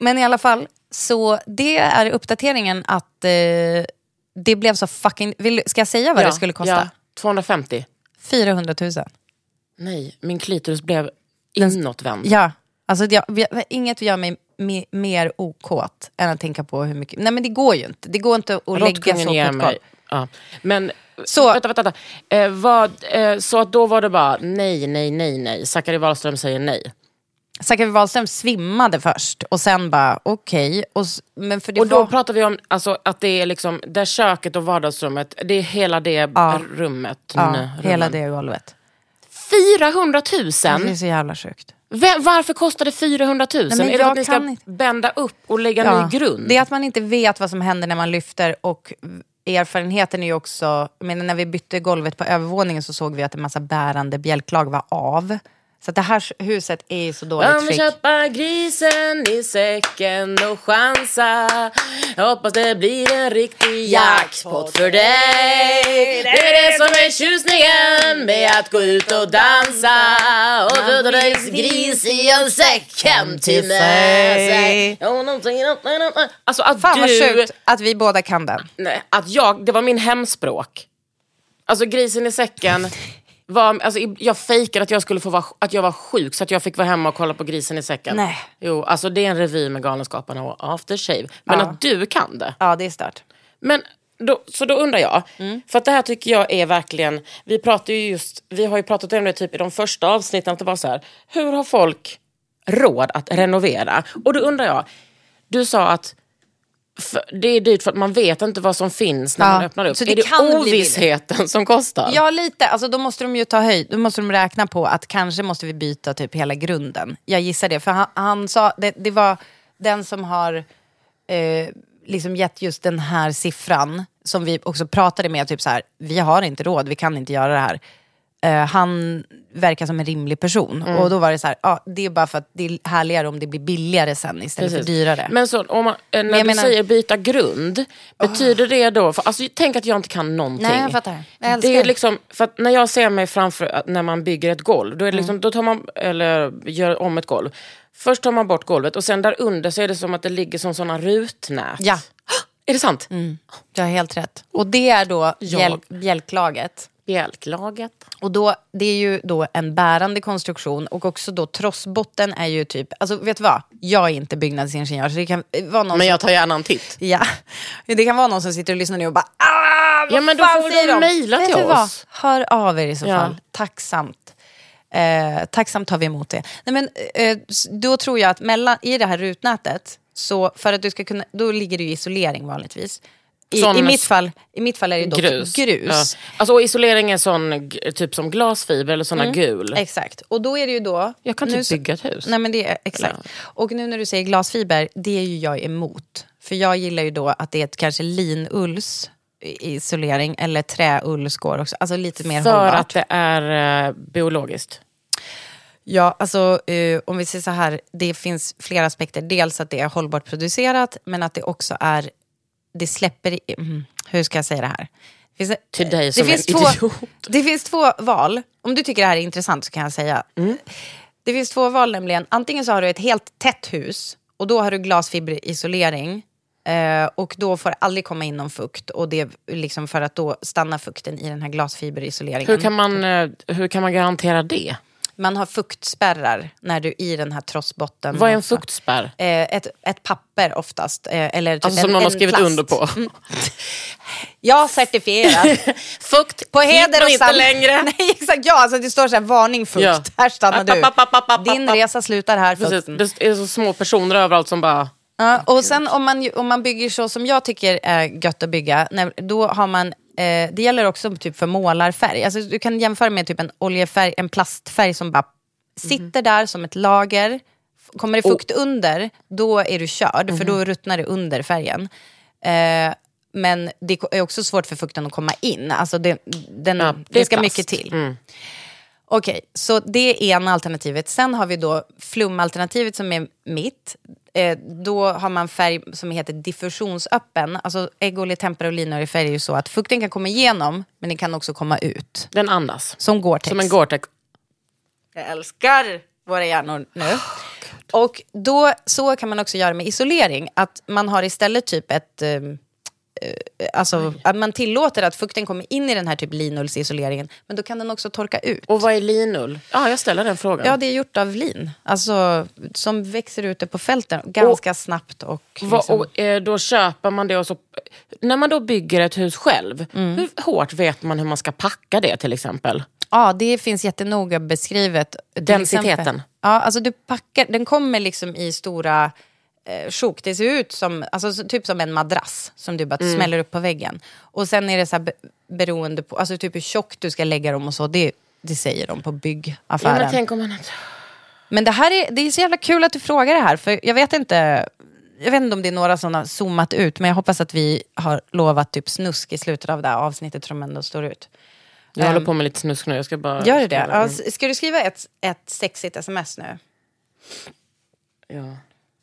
men i alla fall, så det är uppdateringen att eh, det blev så fucking... Vill, ska jag säga vad ja, det skulle kosta? Ja, tvåhundrafemtio. fyrahundratusen. Nej, min klitoris blev inåtvänd. Ja, alltså jag, inget gör mig me, mer okåt än att tänka på hur mycket... Nej, men det går ju inte. Det går inte att lägga så på ett golv. Ja. Men, så, vänta, vänta. vänta. Eh, vad, eh, så att då var det bara nej, nej, nej, nej. Zachary Wahlström säger nej. Zachary Wahlström svimmade först och sen bara okej. Okay. Och, och då var... pratar vi om alltså, att det är liksom där köket och vardagsrummet, det är hela det ja. rummet. Ja, nej, hela det golvet. fyrahundratusen? Det är så jävla sjukt. Vem, varför kostar det fyrahundratusen? Nej, är det att ni ska inte... bända upp och lägga ja. ny grund? Det är att man inte vet vad som händer när man lyfter. Och erfarenheten är ju också... Men när vi bytte golvet på övervåningen så såg vi att en massa bärande bjälklag var av. Så att det här huset är ju så dåligt skick. skick. Köpa grisen i säcken och chansa. Jag hoppas det blir en riktig jackpot för dig. Det är det som är tjusningen med att gå ut och dansa. Och döda dig gris i en säck hem till mig. Alltså att Fan du... vad sjukt att vi båda kan den. Nej, att jag, det var min hemspråk. Alltså grisen i säcken... Var, alltså, jag fejkade att jag skulle få vara, att jag var sjuk så att jag fick vara hemma och kolla på grisen i säcken. Nej. Jo, alltså det är en revy med Galenskaparna och Aftershave. Men ja. att du kan det. Ja, det är stört. Men då, så då undrar jag, mm. för att det här tycker jag är verkligen, vi pratar ju just, vi har ju pratat om det typ i de första avsnitten att det var så här, hur har folk råd att renovera? Och då undrar jag, du sa att för det är dyrt för att man vet inte vad som finns när ja, man öppnar upp. Så det är det kan ovissheten som kostar? Ja, lite. Alltså, då måste de ju ta höjd. Då måste de räkna på att kanske måste vi byta typ hela grunden. Jag gissar det. För han, han sa, det, det var den som har eh, liksom gett just den här siffran som vi också pratade med. Typ så här, vi har inte råd, vi kan inte göra det här. Uh, han verkar som en rimlig person. Mm. Och då var det så här, ja, det är bara för att det är härligare om det blir billigare sen istället Precis. för dyrare. Men så, om man, när du menar... säger byta grund, betyder oh. det då, för, alltså tänk att jag inte kan någonting. Nej, jag fattar. Jag älskar. Det är liksom, för att när jag ser mig framför, att när man bygger ett golv, då är det liksom, mm. då tar man, eller gör om ett golv. Först tar man bort golvet och sen där under så är det som att det ligger som sådana rutnät. Ja. Är det sant? Mm. Jag har helt rätt. Och det är då bjäl- bjälklaget. Bjälklaget. Och då, det är ju då en bärande konstruktion. Och också då trossbotten är ju typ... Alltså vet du vad? Jag är inte byggnadsingenjör. Så det kan vara någon men jag som, tar gärna en titt. Ja. Det kan vara någon som sitter och lyssnar nu och bara... Ah, vad ja men då fan får du mejla till oss. Vad? Hör av er i så ja. fall. Tacksamt. Eh, tacksamt tar vi emot det. Nej, men, eh, då tror jag att mellan, i det här rutnätet... Så för att du ska kunna... Då ligger det ju isolering vanligtvis. I, i, mitt fall, I mitt fall är det dock grus. grus. Ja. Alltså isolering är sån typ som glasfiber eller såna mm. gul. Exakt. Och då är det ju då... Jag kan typ bygga ett hus. Nej men det är exakt. Eller? Och nu när du säger glasfiber, det är ju jag emot. För jag gillar ju då att det är ett kanske linulls isolering eller träulls går också. Alltså lite mer för hållbart. För att det är uh, biologiskt. Ja, alltså uh, om vi säger så här, det finns flera aspekter. Dels att det är hållbart producerat, men att det också är... Det släpper... Mm, hur ska jag säga det här? Det finns, till dig som det finns en två, idiot. Det finns två val. Om du tycker det här är intressant så kan jag säga. Mm. Det finns två val nämligen. Antingen så har du ett helt tätt hus. Och då har du glasfiberisolering. Eh, och då får det aldrig komma in någon fukt. Och det är liksom för att då stanna fukten i den här glasfiberisoleringen. Hur kan man, hur kan man garantera det? Man har fuktspärrar när du i den här trossbotten. Vad är en fuktspärr? Eh, ett, ett papper oftast. Eh, eller typ alltså som en, någon har skrivit plast. under på. Mm. Jag certifierar. Fukt på heder och inte sam- längre. Nej, exakt. Ja, alltså det står så här, varning fukt. Ja. Här stannar du. Din resa slutar här. Precis. Det är så små personer överallt som bara... Ja, och sen om man, om man bygger så som jag tycker är gött att bygga, när, då har man, eh, det gäller också typ för målarfärg. Alltså du kan jämföra med typ en oljefärg, en plastfärg som bara sitter mm. där som ett lager. Kommer det fukt oh. under, då är du körd, mm. för då ruttnar det under färgen. Eh, men det är också svårt för fukten att komma in. Alltså det, den, ja, det, det ska plast. mycket till. Mm. Okej, okay, så det är ena alternativet. Sen har vi då flumalternativet som är mitt. Eh, då har man färg som heter diffusionsöppen. Alltså ägg, olja, tempera och linor i färg är ju så att fukten kan komma igenom, men den kan också komma ut. Den andas. Som Gore-Tex. Som en Gore-Tex. Jag älskar våra hjärnor nu. Oh, Och då, så kan man också göra med isolering. Att man har istället typ ett... Eh, alltså att man tillåter att fukten kommer in i den här typ linullsisoleringen, men då kan den också torka ut. Och vad är linull? Ja, jag ställer den frågan. Ja, det är gjort av lin. Alltså som växer ute på fälten ganska och, och Och, liksom. och eh, då köper man det och så... När man då bygger ett hus själv, mm. hur hårt vet man hur man ska packa det till exempel? Ja, det finns jättenoga beskrivet. Densiteten? Ja, alltså du packar... Den kommer liksom i stora... Eh, sjok. Det ser ut som alltså, typ som en madrass som du bara mm. smäller upp på väggen. Och sen är det så här be- beroende på alltså typ hur tjock du ska lägga dem och så. Det, det säger de på byggaffären. Ja, men tänk om man inte... Men det här är, det är så jävla kul att du frågar det här. För jag vet inte Jag vet inte om det är några som har zoomat ut. Men jag hoppas att vi har lovat typ snusk i slutet av det här avsnittet som ändå står ut. Jag um, håller på med lite snusk nu. Jag ska bara... Gör du det? Ja, ska du skriva ett, ett sexigt sms nu? Ja.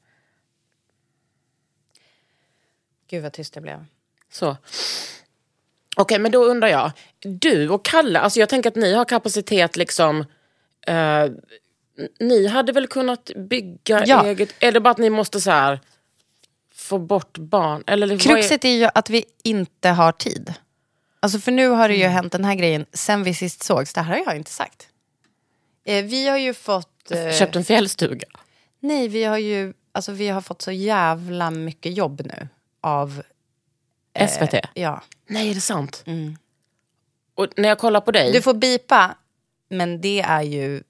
Gud vad tyst det blev. Så. Okej, okay, men då undrar jag. Du och Kalle, alltså jag tänker att ni har kapacitet liksom... Eh, ni hade väl kunnat bygga ja. eget... Är det bara att ni måste så här få bort barn? Eller Kruxet är... är ju att vi inte har tid. Alltså för nu har det ju mm. hänt den här grejen sen vi sist sågs. Det här har jag inte sagt. Eh, vi har ju fått... Eh... Köpt en fjällstuga? Nej, vi har ju... Alltså vi har fått så jävla mycket jobb nu. Av eh, S V T? Ja. Nej, är det sant? Mm. Och när jag kollar på dig... Du får bipa, men det är ju...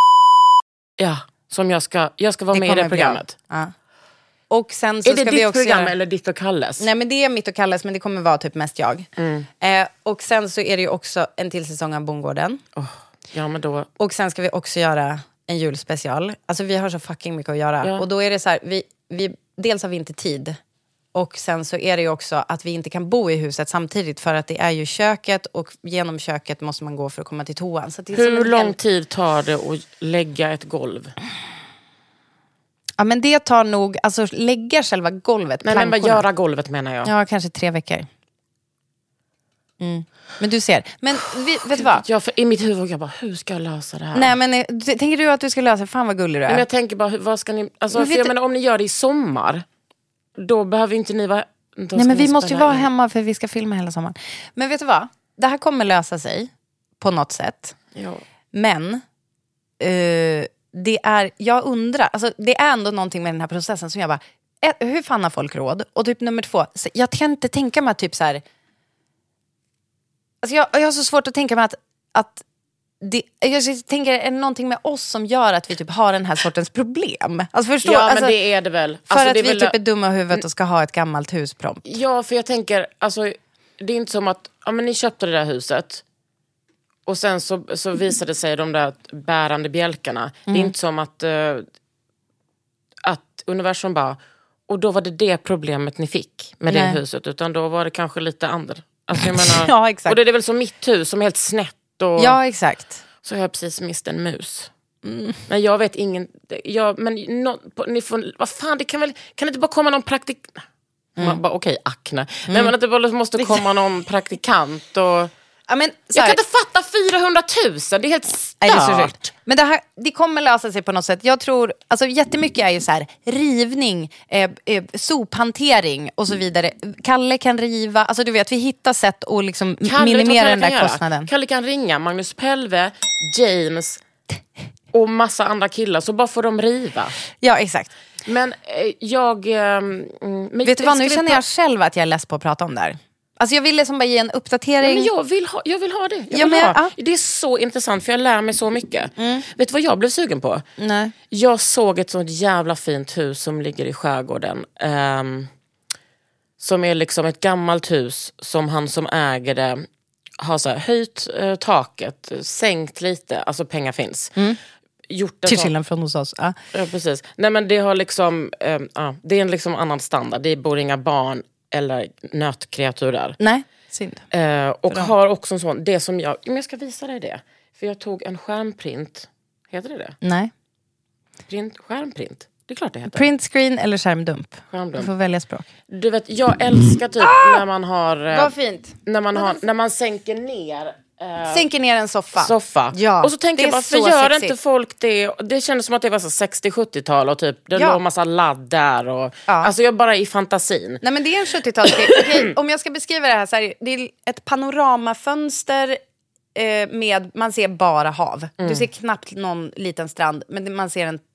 Ja, som jag ska, jag ska vara det med i det programmet. Ja. Och sen så är det ska ditt vi också program göra... eller ditt och Kalles? Nej, men det är mitt och Kalles, men det kommer vara typ mest jag. Mm. Eh, och sen så är det ju också en till säsong av Bondgården. Oh, ja, men då... Och sen ska vi också göra en julspecial. Alltså vi har så fucking mycket att göra. Ja. Och då är det så här, vi, vi, dels har vi inte tid. Och sen så är det ju också att vi inte kan bo i huset samtidigt. För att det är ju köket och genom köket måste man gå för att komma till toan. Så det är hur lång hel... tid tar det att lägga ett golv? Ja, men det tar nog, alltså lägga själva golvet. Nej, men bara göra golvet menar jag. Ja, kanske tre veckor. Mm. Men du ser. Men vi, vet du vad? Ja, för i mitt huvud jag bara, hur ska jag lösa det här? Nej, men tänker du att du ska lösa? Fan vad gullig du är. Men jag tänker bara, vad ska ni... Alltså, för jag menar, om ni gör det i sommar, då behöver inte ni vara... Nej, men vi måste ju vara in. hemma för vi ska filma hela sommaren. Men vet du vad? Det här kommer lösa sig på något sätt. Ja. Men uh, det är, jag undrar, alltså det är ändå någonting med den här processen som jag bara, ett, hur fan har folk råd? Och typ nummer två, jag kan inte tänka mig att typ så här... Alltså jag, jag har så svårt att tänka mig att, att det, jag tänker, är det någonting med oss som gör att vi typ har den här sortens problem? Alltså förstå, ja, men alltså, det är det väl. För alltså, att det är vi väl... typ är dumma i huvudet och ska ha ett gammalt hus prompt. Ja, för jag tänker, alltså, det är inte som att ja, men ni köpte det där huset och sen så, så visade sig de där bärande bjälkarna. Mm. Det är inte som att, uh, att universum bara, och då var det det problemet ni fick med Nej. det huset, utan då var det kanske lite andra. Alltså jag menar, ja, exakt. Och det är väl som mitt hus som är helt snett. Och ja, exakt. så har jag precis mist en mus. Mm. Men jag vet ingen... Jag, men no, på, ni får, vad fan, det kan väl... Kan det inte bara komma någon praktik... Mm. Okej, okay, Acne. Mm. Nej, men att det bara måste komma någon praktikant och... Ja, men, jag kan inte fatta fyrahundratusen, det är helt stört. Nej, det är så men det, här, det kommer lösa sig på något sätt. Jag tror, alltså jättemycket är ju så här, rivning, eh, eh, sophantering och så vidare. Kalle kan riva, alltså du vet, vi hittar sätt att liksom minimera den där göra. kostnaden. Kalle kan ringa Magnus Pelve, James och massa andra killar, så bara får de riva. Ja, exakt. Men eh, jag... Eh, men vet du vad, nu känner jag själv att jag är less på att prata om det här. Alltså jag vill liksom bara ge en uppdatering. Ja, men jag vill ha, jag vill ha det. Jag vill ja, men, ha. Ja. Det är så intressant för jag lär mig så mycket. Mm. Vet du vad jag blev sugen på? Nej. Jag såg ett sånt jävla fint hus som ligger i skärgården. Um, som är liksom ett gammalt hus som han som äger det har så här, höjt uh, taket, sänkt lite, alltså pengar finns. Mm. Gjort till skillnad från hos oss. Ja. ja, precis. Nej, men det har liksom, um, uh, det är en liksom annan standard. Det bor inga barn eller nötkreatur där. Nej, synd. Eh, och Bra. Har också en sån, det som jag, men jag ska visa dig det. För jag tog en skärmprint, heter det det? Nej. Print, skärmprint, det är klart det heter. Printscreen eller skärmdump. Skärmdump. Du får välja språk. Du vet, jag älskar typ ah! när man har... Vad fint. När man, har, när man sänker ner Uh, Sänker ner en soffa. Soffa. Ja, och så tänker jag, varför gör sexigt. Inte folk det? Det kändes som att det var så sextio-sjuttiotal och typ, det ja. låg massa ladd där. Och, ja. Alltså jag bara i fantasin. Nej men det är en sjuttiotalsgrej. Okej, om jag ska beskriva det här så här, det är ett panoramafönster eh, med, man ser bara hav. Mm. Du ser knappt någon liten strand, men man ser en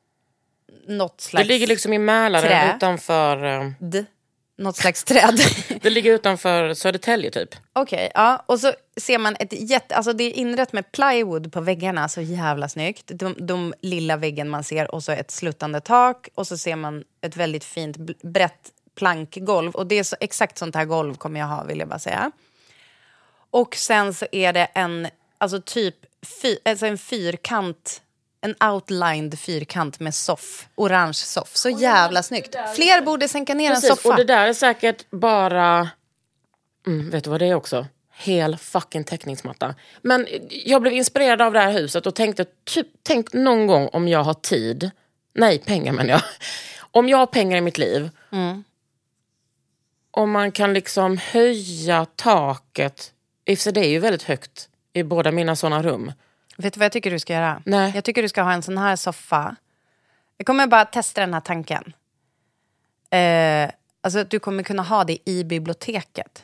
något slags det ligger liksom i Mälaren trä. Utanför... Uh... D. Något slags träd. Det ligger utanför Södertälje typ. Okej, okay, ja. Och så ser man ett jätte... Alltså det är inrett med plywood på väggarna. Så jävla snyggt. De, de lilla väggen man ser. Och så ett sluttande tak. Och så ser man ett väldigt fint brett plankgolv. Och det är så, exakt sånt här golv kommer jag ha, vill jag bara säga. Och sen så är det en... Alltså typ... Fy, alltså en fyrkant... En outlined fyrkant med soff. Orange soff. Så jävla snyggt. Fler borde sänka ner Precis, en soffa. Och det där är säkert bara... Mm, vet du vad det är också? Hel fucking täckningsmatta. Men jag blev inspirerad av det här huset och tänkte... Typ, tänk någon gång om jag har tid. Nej, pengar men jag. Om jag har pengar i mitt liv. Mm. Om man kan liksom höja taket. För det är ju väldigt högt i båda mina sådana rum. Vet du vad jag tycker du ska göra? Nej. Jag tycker du ska ha en sån här soffa. Jag kommer bara testa den här tanken. Eh, alltså du kommer kunna ha det i biblioteket.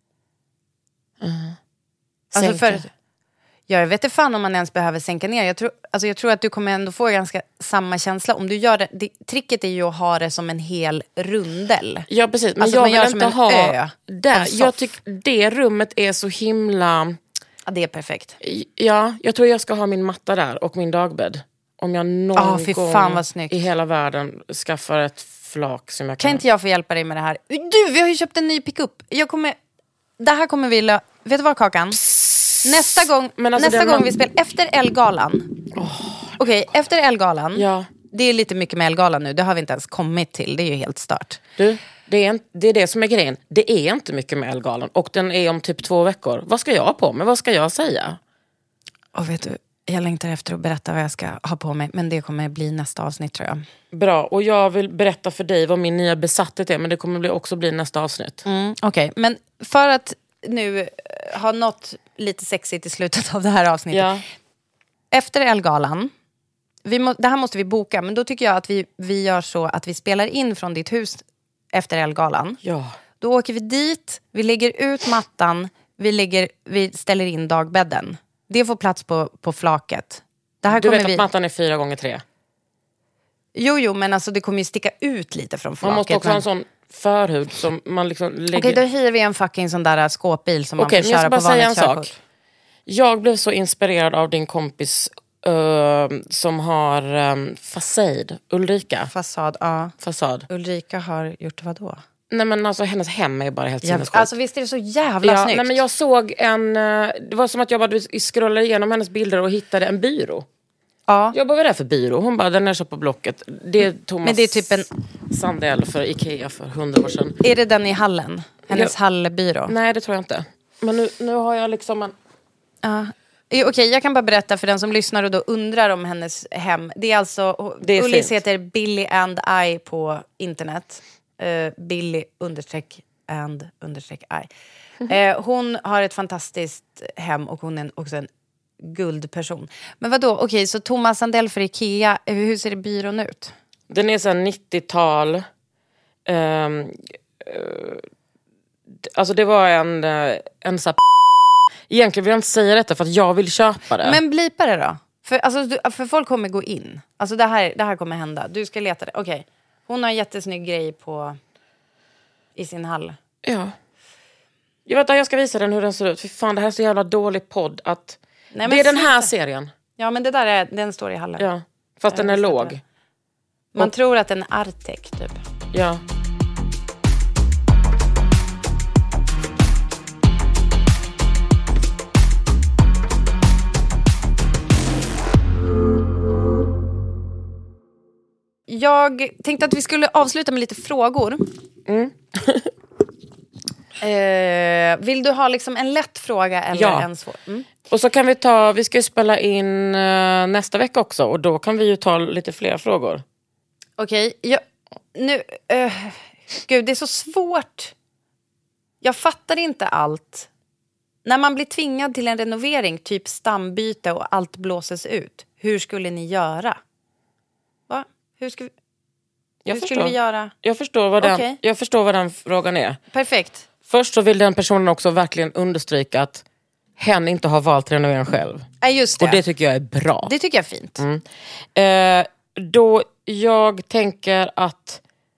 Mm. Alltså för, ja, jag vet inte fan om man ens behöver sänka ner. Jag tror, alltså jag tror att du kommer ändå få ganska samma känsla. Om du gör det, det tricket är ju att ha det som en hel rundel. Ja, precis. Men alltså jag man gör vill som inte en ha ö där. Jag tycker det rummet är så himla... Ja, det är perfekt. Ja, jag tror jag ska ha min matta där och min dagbädd. Om jag någon oh, fy gång fan vad snyggt. I hela världen skaffar ett flak som jag kan... Kan inte jag få hjälpa dig med det här? Du, vi har ju köpt en ny pickup. Jag kommer... Det här kommer vi... Lö... Vet du vad, Kakan? Psst. Nästa gång, alltså nästa gång man... vi spelar... Efter Elgalan. Oh, Okej, okay, efter Elgalan. Ja. Det är lite mycket med Elgalan nu. Det har vi inte ens kommit till. Det är ju helt stört. Du... Det är, en, det är det som är grejen. Det är inte mycket med Elgalan. Och den är om typ två veckor. Vad ska jag ha på mig? Vad ska jag säga? Och vet du, jag längtar efter att berätta vad jag ska ha på mig. Men det kommer bli nästa avsnitt, tror jag. Bra, och jag vill berätta för dig vad min nya besatthet är. Men det kommer också bli nästa avsnitt. Mm, Okej, okay. Men för att nu ha något lite sexigt i slutet av det här avsnittet. Ja. Efter Elgalan. Vi må, det här måste vi boka. Men då tycker jag att vi, vi gör så att vi spelar in från ditt hus efter Elgalan. Ja. Då åker vi dit, vi lägger ut mattan, vi, lägger, vi ställer in dagbädden. Det får plats på, på flaket. Det här du kommer vet vi... att mattan är fyra gånger tre? Jo, jo, men alltså det kommer ju sticka ut lite från flaket. Man måste också men... ha en sån förhud som man liksom lägger... Okej, då hyr vi en fucking sån där skåpbil som okay, man får köra på vanligt körkort. Okej, men jag ska bara säga en sak. Jag blev så inspirerad av din kompis uh, som har um, fasad, Ulrika. Fasad, ja. Fasad. Ulrika har gjort vad då? Nej men alltså hennes hem är bara helt ja, sinnessjukt. Alltså visst är det så jävla ja, snyggt. Nej men jag såg en, det var som att jag bara scrollade igenom hennes bilder och hittade en byrå. Ja. Jag bara, vad är det för byrå? Hon bara, den är så på Blocket. Det är Thomas men det är typ en... Sandell för Ikea för hundra år sedan. Är det den i hallen? Hennes jag... hallbyrå? Nej det tror jag inte. Men nu, nu har jag liksom en... Ja. Okej, okay, jag kan bara berätta för den som lyssnar och då undrar om hennes hem. Det är alltså, det är Ullis heter Billy and I på internet. Uh, Billy understreck and understreck I. Mm-hmm. Uh, hon har ett fantastiskt hem och hon är också en guldperson. Men vadå, okej, okay, så Thomas Sandell för Ikea, hur ser det byrån ut? Den är så nittiotal. Um, uh, alltså det var en, uh, en så här egentligen vill jag inte säga detta för att jag vill köpa det. Men blipa det då. För, alltså, för folk kommer gå in. Alltså det här, det här kommer hända. Du ska leta det. Okej. Okay. Hon har en jättesnygg grej på i sin hall. Ja. Jag vet att jag ska visa den hur den ser ut. För fan, det här är så jävla dålig podd att nej, det är den här serien. Ja, men det där är, den står i hallen. Ja, fast den är låg. Man och, tror att den är Artec typ. Ja. Jag tänkte att vi skulle avsluta med lite frågor. Mm. eh, vill du ha liksom en lätt fråga eller ja. en svår? Mm. Och så kan vi ta, vi ska ju spela in uh, nästa vecka också. Och då kan vi ju ta lite fler frågor. Okej, okay, nu... Uh, gud, det är så svårt. Jag fattar inte allt. När man blir tvingad till en renovering, typ stambyte och allt blåses ut, hur skulle ni göra? Va? Hur skulle, jag hur förstår. skulle vi göra? Jag förstår, vad den, okay. jag förstår vad den frågan är. Perfekt. Först så vill den personen också verkligen understryka att hen inte har valt renovering själv. Ja, just det. Och det tycker jag är bra. Det tycker jag är fint. Mm. Eh, då jag tänker att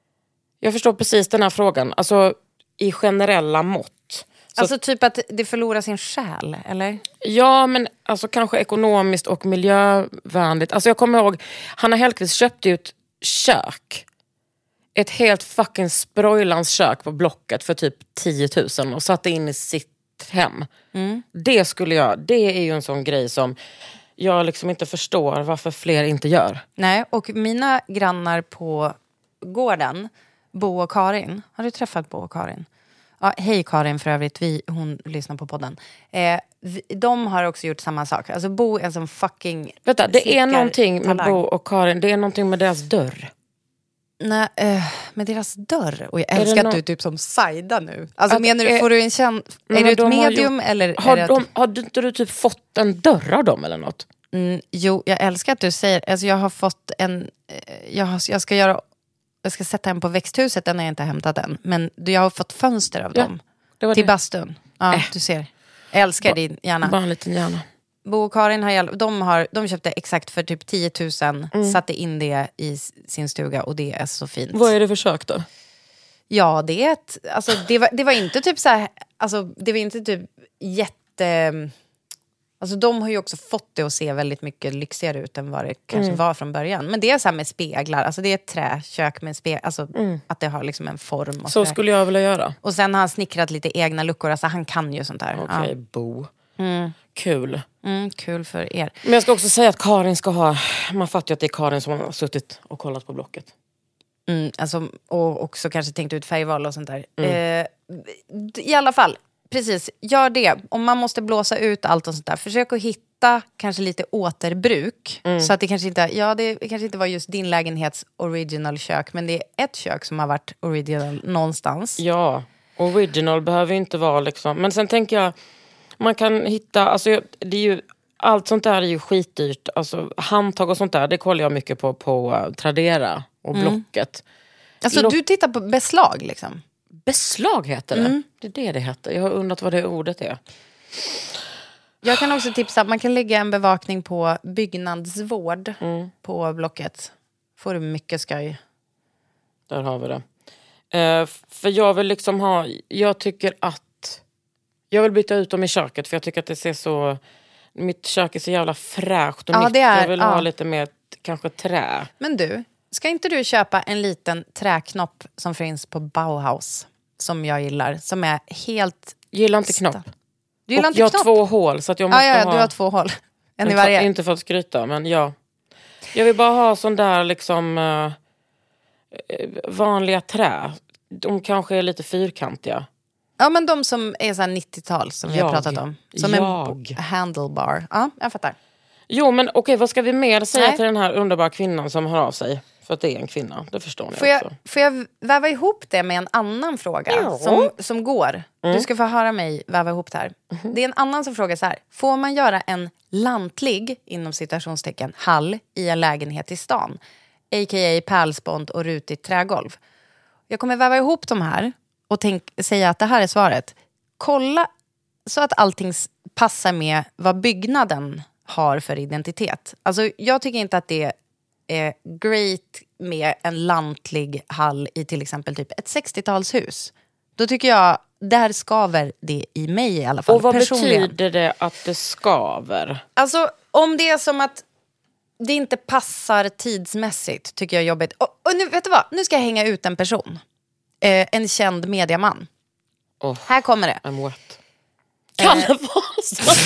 jag förstår precis den här frågan. Alltså i generella mått. Så, alltså typ att det förlorar sin själ, eller? Ja, men alltså kanske ekonomiskt och miljövänligt. Alltså jag kommer ihåg, Hanna Hellquist köpte ju ett kök. Ett helt fucking sprojlans kök på Blocket för typ tio tusen och satte in i sitt hem. Mm. Det skulle jag, det är ju en sån grej som jag liksom inte förstår varför fler inte gör. Nej, och mina grannar på gården, Bo och Karin. Har du träffat Bo och Karin? Ja, hej Karin för övrigt, vi, hon lyssnar på podden. Eh, vi, de har också gjort samma sak. Alltså Bo är som fucking... Vänta, det är någonting med talang. Bo och Karin, det är någonting med deras dörr. Nej, eh, med deras dörr. Och jag älskar att no- du typ som Saida nu. Alltså att, menar du, får du en känd... Är du ett medium gjort, eller... Har, är det de, att, har du inte du typ fått en dörr av dem eller något? Mm, jo, jag älskar att du säger... Alltså jag har fått en... Eh, jag, har, jag ska göra... Jag ska sätta en på växthuset, den har jag inte hämtat än. Men jag har fått fönster av Ja, dem. det var till det. bastun. Ja, Äh. du ser. Jag älskar ba, din hjärna. Bara en liten hjärna. Bo och Karin har, de, har, de köpte exakt för typ tio tusen. Mm. Satte in det i sin stuga och det är så fint. Vad är det för kök då? Ja, det är ett... Alltså, det, var, det var inte typ så här... Alltså, det var inte typ jätte... Alltså de har ju också fått det att se väldigt mycket lyxigare ut än vad det kanske Mm. var från början. Men det är så här med speglar. Alltså det är ett träkök med speglar. Alltså mm. att det har liksom en form. Och så så skulle jag vilja göra. Och sen har han snickrat lite egna luckor. Alltså han kan ju sånt där. Okej, okay, ja. Bo. Mm. Kul. Mm, kul för er. Men jag ska också säga att Karin ska ha... Man fattar ju att det är Karin som har suttit och kollat på Blocket. Mm, alltså, och också kanske tänkt ut färgval och sånt där. Mm. Eh, I alla fall, precis, gör det. Om man måste blåsa ut allt och sånt där, försök att hitta kanske lite återbruk. Mm. Så att det kanske inte, ja, det kanske inte var just din lägenhets original kök, men det är ett kök som har varit original någonstans. Ja, original behöver inte vara liksom. Men sen tänker jag, man kan hitta, alltså det är ju, allt sånt där är ju skitdyrt. Alltså handtag och sånt där, det kollar jag mycket på på uh, Tradera och Blocket. Mm. Alltså Lock- du tittar på beslag liksom. Beslag heter det. Mm. Det är det det heter. Jag har undrat vad det ordet är. Jag kan också tipsa, man kan lägga en bevakning på byggnadsvård mm. på Blocket. Får du mycket skoj. Där har vi det. Uh, för jag vill liksom ha, jag tycker att jag vill byta ut dem i köket för jag tycker att det ser så, mitt kök är så jävla fräscht och ja, nytt. Det är, jag vill ja. ha lite mer kanske trä. Men du, ska inte du köpa en liten träknopp som finns på Bauhaus som jag gillar, som är helt... Gillar inte knopp. Du gillar och inte jag knopp? har två hål så att jag måste ja, ja, ha... du har två hål. En i inte, varje. Inte för att skryta, men ja. Jag vill bara ha sån där liksom uh, vanliga trä. De kanske är lite fyrkantiga. Ja, men de som är så här nittiotal som vi jag, har pratat om. Som jag. en handlebar. Ja, jag fattar. Jo, men okej, okay, vad ska vi mer säga Nej. till den här underbara kvinnan som hör av sig? För att det är en kvinna, det förstår ni får jag, också. Får jag väva ihop det med en annan fråga ja. som, som går? Mm. Du ska få höra mig väva ihop det här. Mm. Det är en annan som frågar så här. Får man göra en lantlig, inom citationstecken, hall i en lägenhet i stan? A K A pärlspont och rutigt trägolv. Jag kommer väva ihop de här och tänk, säga att det här är svaret. Kolla så att allting passar med vad byggnaden har för identitet. Alltså jag tycker inte att det är great med en lantlig hall i till exempel typ ett sextiotalshus. Då tycker jag, där skaver det i mig i alla fall. Och vad personligen. betyder det att det skaver? Alltså om det är som att det inte passar tidsmässigt tycker jag är jobbigt. Och, och nu, vet du vad? Nu ska jag hänga ut en person. Eh, en känd mediaman. Oh, här kommer det. I'm wet. Kalle eh. Wahlström.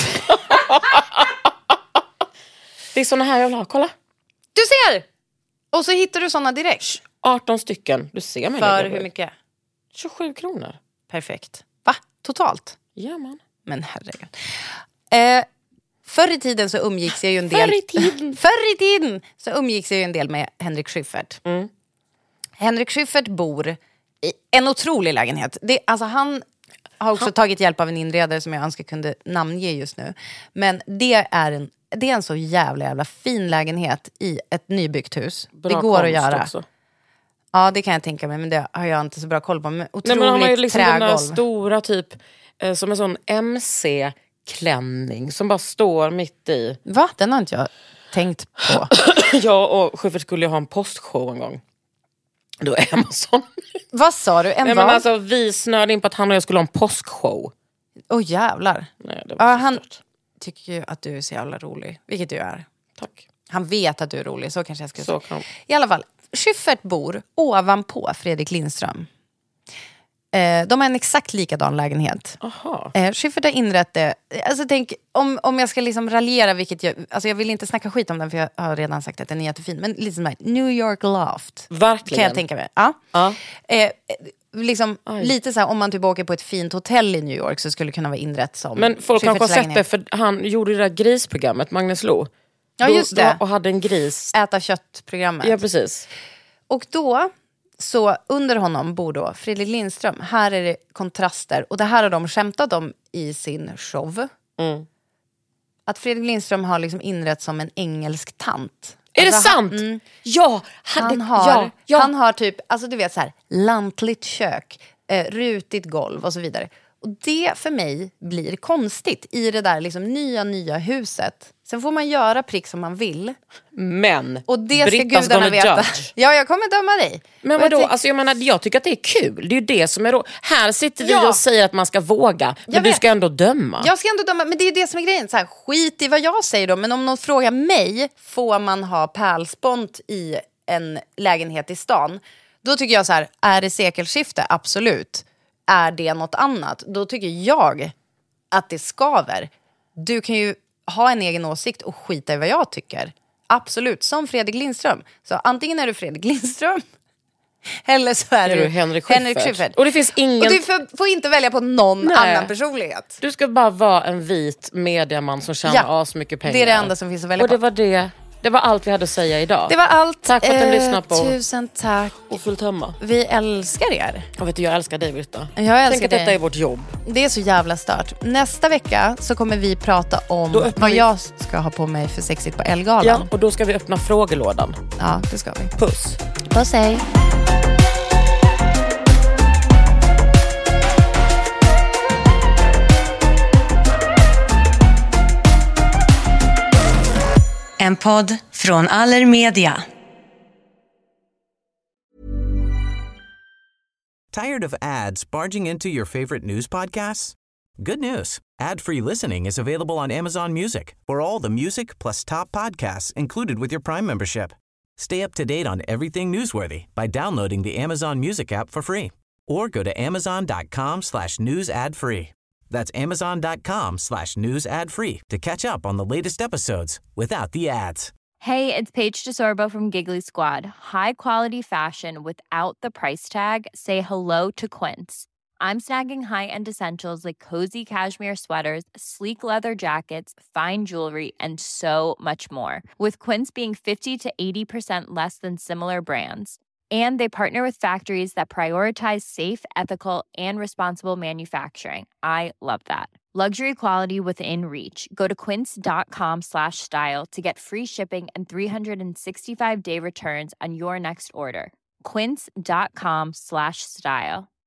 Det är såna här jag vill ha, kolla. Du ser! Och så hittar du såna direkt. arton stycken, du ser mig. För hur mycket? tjugosju kronor. Perfekt. Va? Totalt? Ja, man. Men herregud. Eh, förr i tiden så umgicks jag ju en del... Förr i tiden. förr i tiden så umgicks jag ju en del med Henrik Schyffert. Mm. Henrik Schyffert bor i en otrolig lägenhet. Det, alltså han... har också tagit hjälp av en inredare som jag önskar kunde namnge just nu. Men det är en, det är en så jävla jävla fin lägenhet i ett nybyggt hus. Bra, det går att göra. Också. Ja, det kan jag tänka mig, men det har jag inte så bra koll på. Men otroligt. Nej, men han har ju liksom trägolv. Den där stora typ eh, som en sån M C-klänning som bara står mitt i. Va? Den har inte jag tänkt på. Jag och Schyffert skulle ju ha en postshow en gång. Då är Amazon. Vad sa du? En Nej, men alltså, vi snörde in på att han och jag skulle ha en påskshow. Åh oh, jävlar. Nej, det var ja, han tycker ju att du är så jävla rolig. Vilket du är. Tack. Han vet att du är rolig. Så kanske jag ska så säga. Kan. I alla fall. Schyffert bor ovanpå Fredrik Lindström. Eh, de har en exakt likadan lägenhet. Aha. Eh, Schyffert har inrett det. Alltså tänk, om, om jag ska liksom raljera, vilket jag, alltså jag vill inte snacka skit om den för jag har redan sagt att den är jättefin. Men liksom här, New York Loft. Verkligen. Kan jag tänka mig. Ja. ja. Eh, liksom lite så här, om man typ åker på ett fint hotell i New York så skulle det kunna vara inrett som. Men folk kanske har sett det för han gjorde det där grisprogrammet, Magnus Lo. Ja just det. Då, och hade en gris. Äta kött-programmet. Ja precis. Och då, så under honom bor då Fredrik Lindström. Här är det kontraster. Och det här har de skämtat om i sin show. Mm. Att Fredrik Lindström har liksom inrett som en engelsk tant. Är alltså, det sant? Han, mm, ja, hade, han, har, ja, ja. han har typ, alltså du vet så här, lantligt kök, eh, rutigt golv och så vidare. Och det för mig blir konstigt i det där liksom nya, nya huset. Sen får man göra prick som man vill. Men och det ska Britta's gudarna veta. Judge. Ja, jag kommer döma dig. Men vadå? Alltså jag menar, jag tycker att det är kul. Det är ju det som är då. Här sitter vi ja. och säger att man ska våga. Men jag du vet. ska ändå döma. Jag ska ändå döma, men det är ju det som är grejen. Så här, skit i vad jag säger då. Men om någon frågar mig, får man ha pärlspont i en lägenhet i stan? Då tycker jag så här, är det sekelskifte? Absolut. Är det något annat? Då tycker jag att det skaver. Du kan ju ha en egen åsikt och skita i vad jag tycker. Absolut, som Fredrik Lindström. Så antingen är du Fredrik Lindström eller så är, är du Henrik Schyffert. Schyffert. Och det finns ingen... Och du får, får inte välja på någon Nej. annan personlighet. Du ska bara vara en vit mediaman som tjänar ja, as mycket pengar. Det är det enda som finns att välja och det på. var det... Det var allt vi hade att säga idag. Det var allt. Tack för att du eh, lyssnade på. Tusen tack. Och fullt hemma. Vi älskar er. Och vet du, jag älskar dig, Britta. Jag älskar Tänk att dig. detta är vårt jobb. Det är så jävla stört. Nästa vecka så kommer vi prata om vad vi... jag ska ha på mig för sexigt på Elgalan. Ja, och då ska vi öppna frågelådan. Ja, det ska vi. Puss. Puss, hej. En podd från Allermedia. Tired of ads barging into your favorite news podcasts? Good news. Ad-free listening is available on Amazon Music for all the music plus top podcasts included with your Prime membership. Stay up to date on everything newsworthy by downloading the Amazon Music app for free or go to amazon.com slash news ad free. That's amazon.com slash news ad free to catch up on the latest episodes without the ads. Hey, it's Paige DeSorbo from Giggly Squad. High quality fashion without the price tag. Say hello to Quince. I'm snagging high-end essentials like cozy cashmere sweaters, sleek leather jackets, fine jewelry, and so much more. With Quince being fifty to eighty percent less than similar brands. And they partner with factories that prioritize safe, ethical, and responsible manufacturing. I love that. Luxury quality within reach. Go to quince.com slash style to get free shipping and three sixty-five day returns on your next order. Quince.com slash style.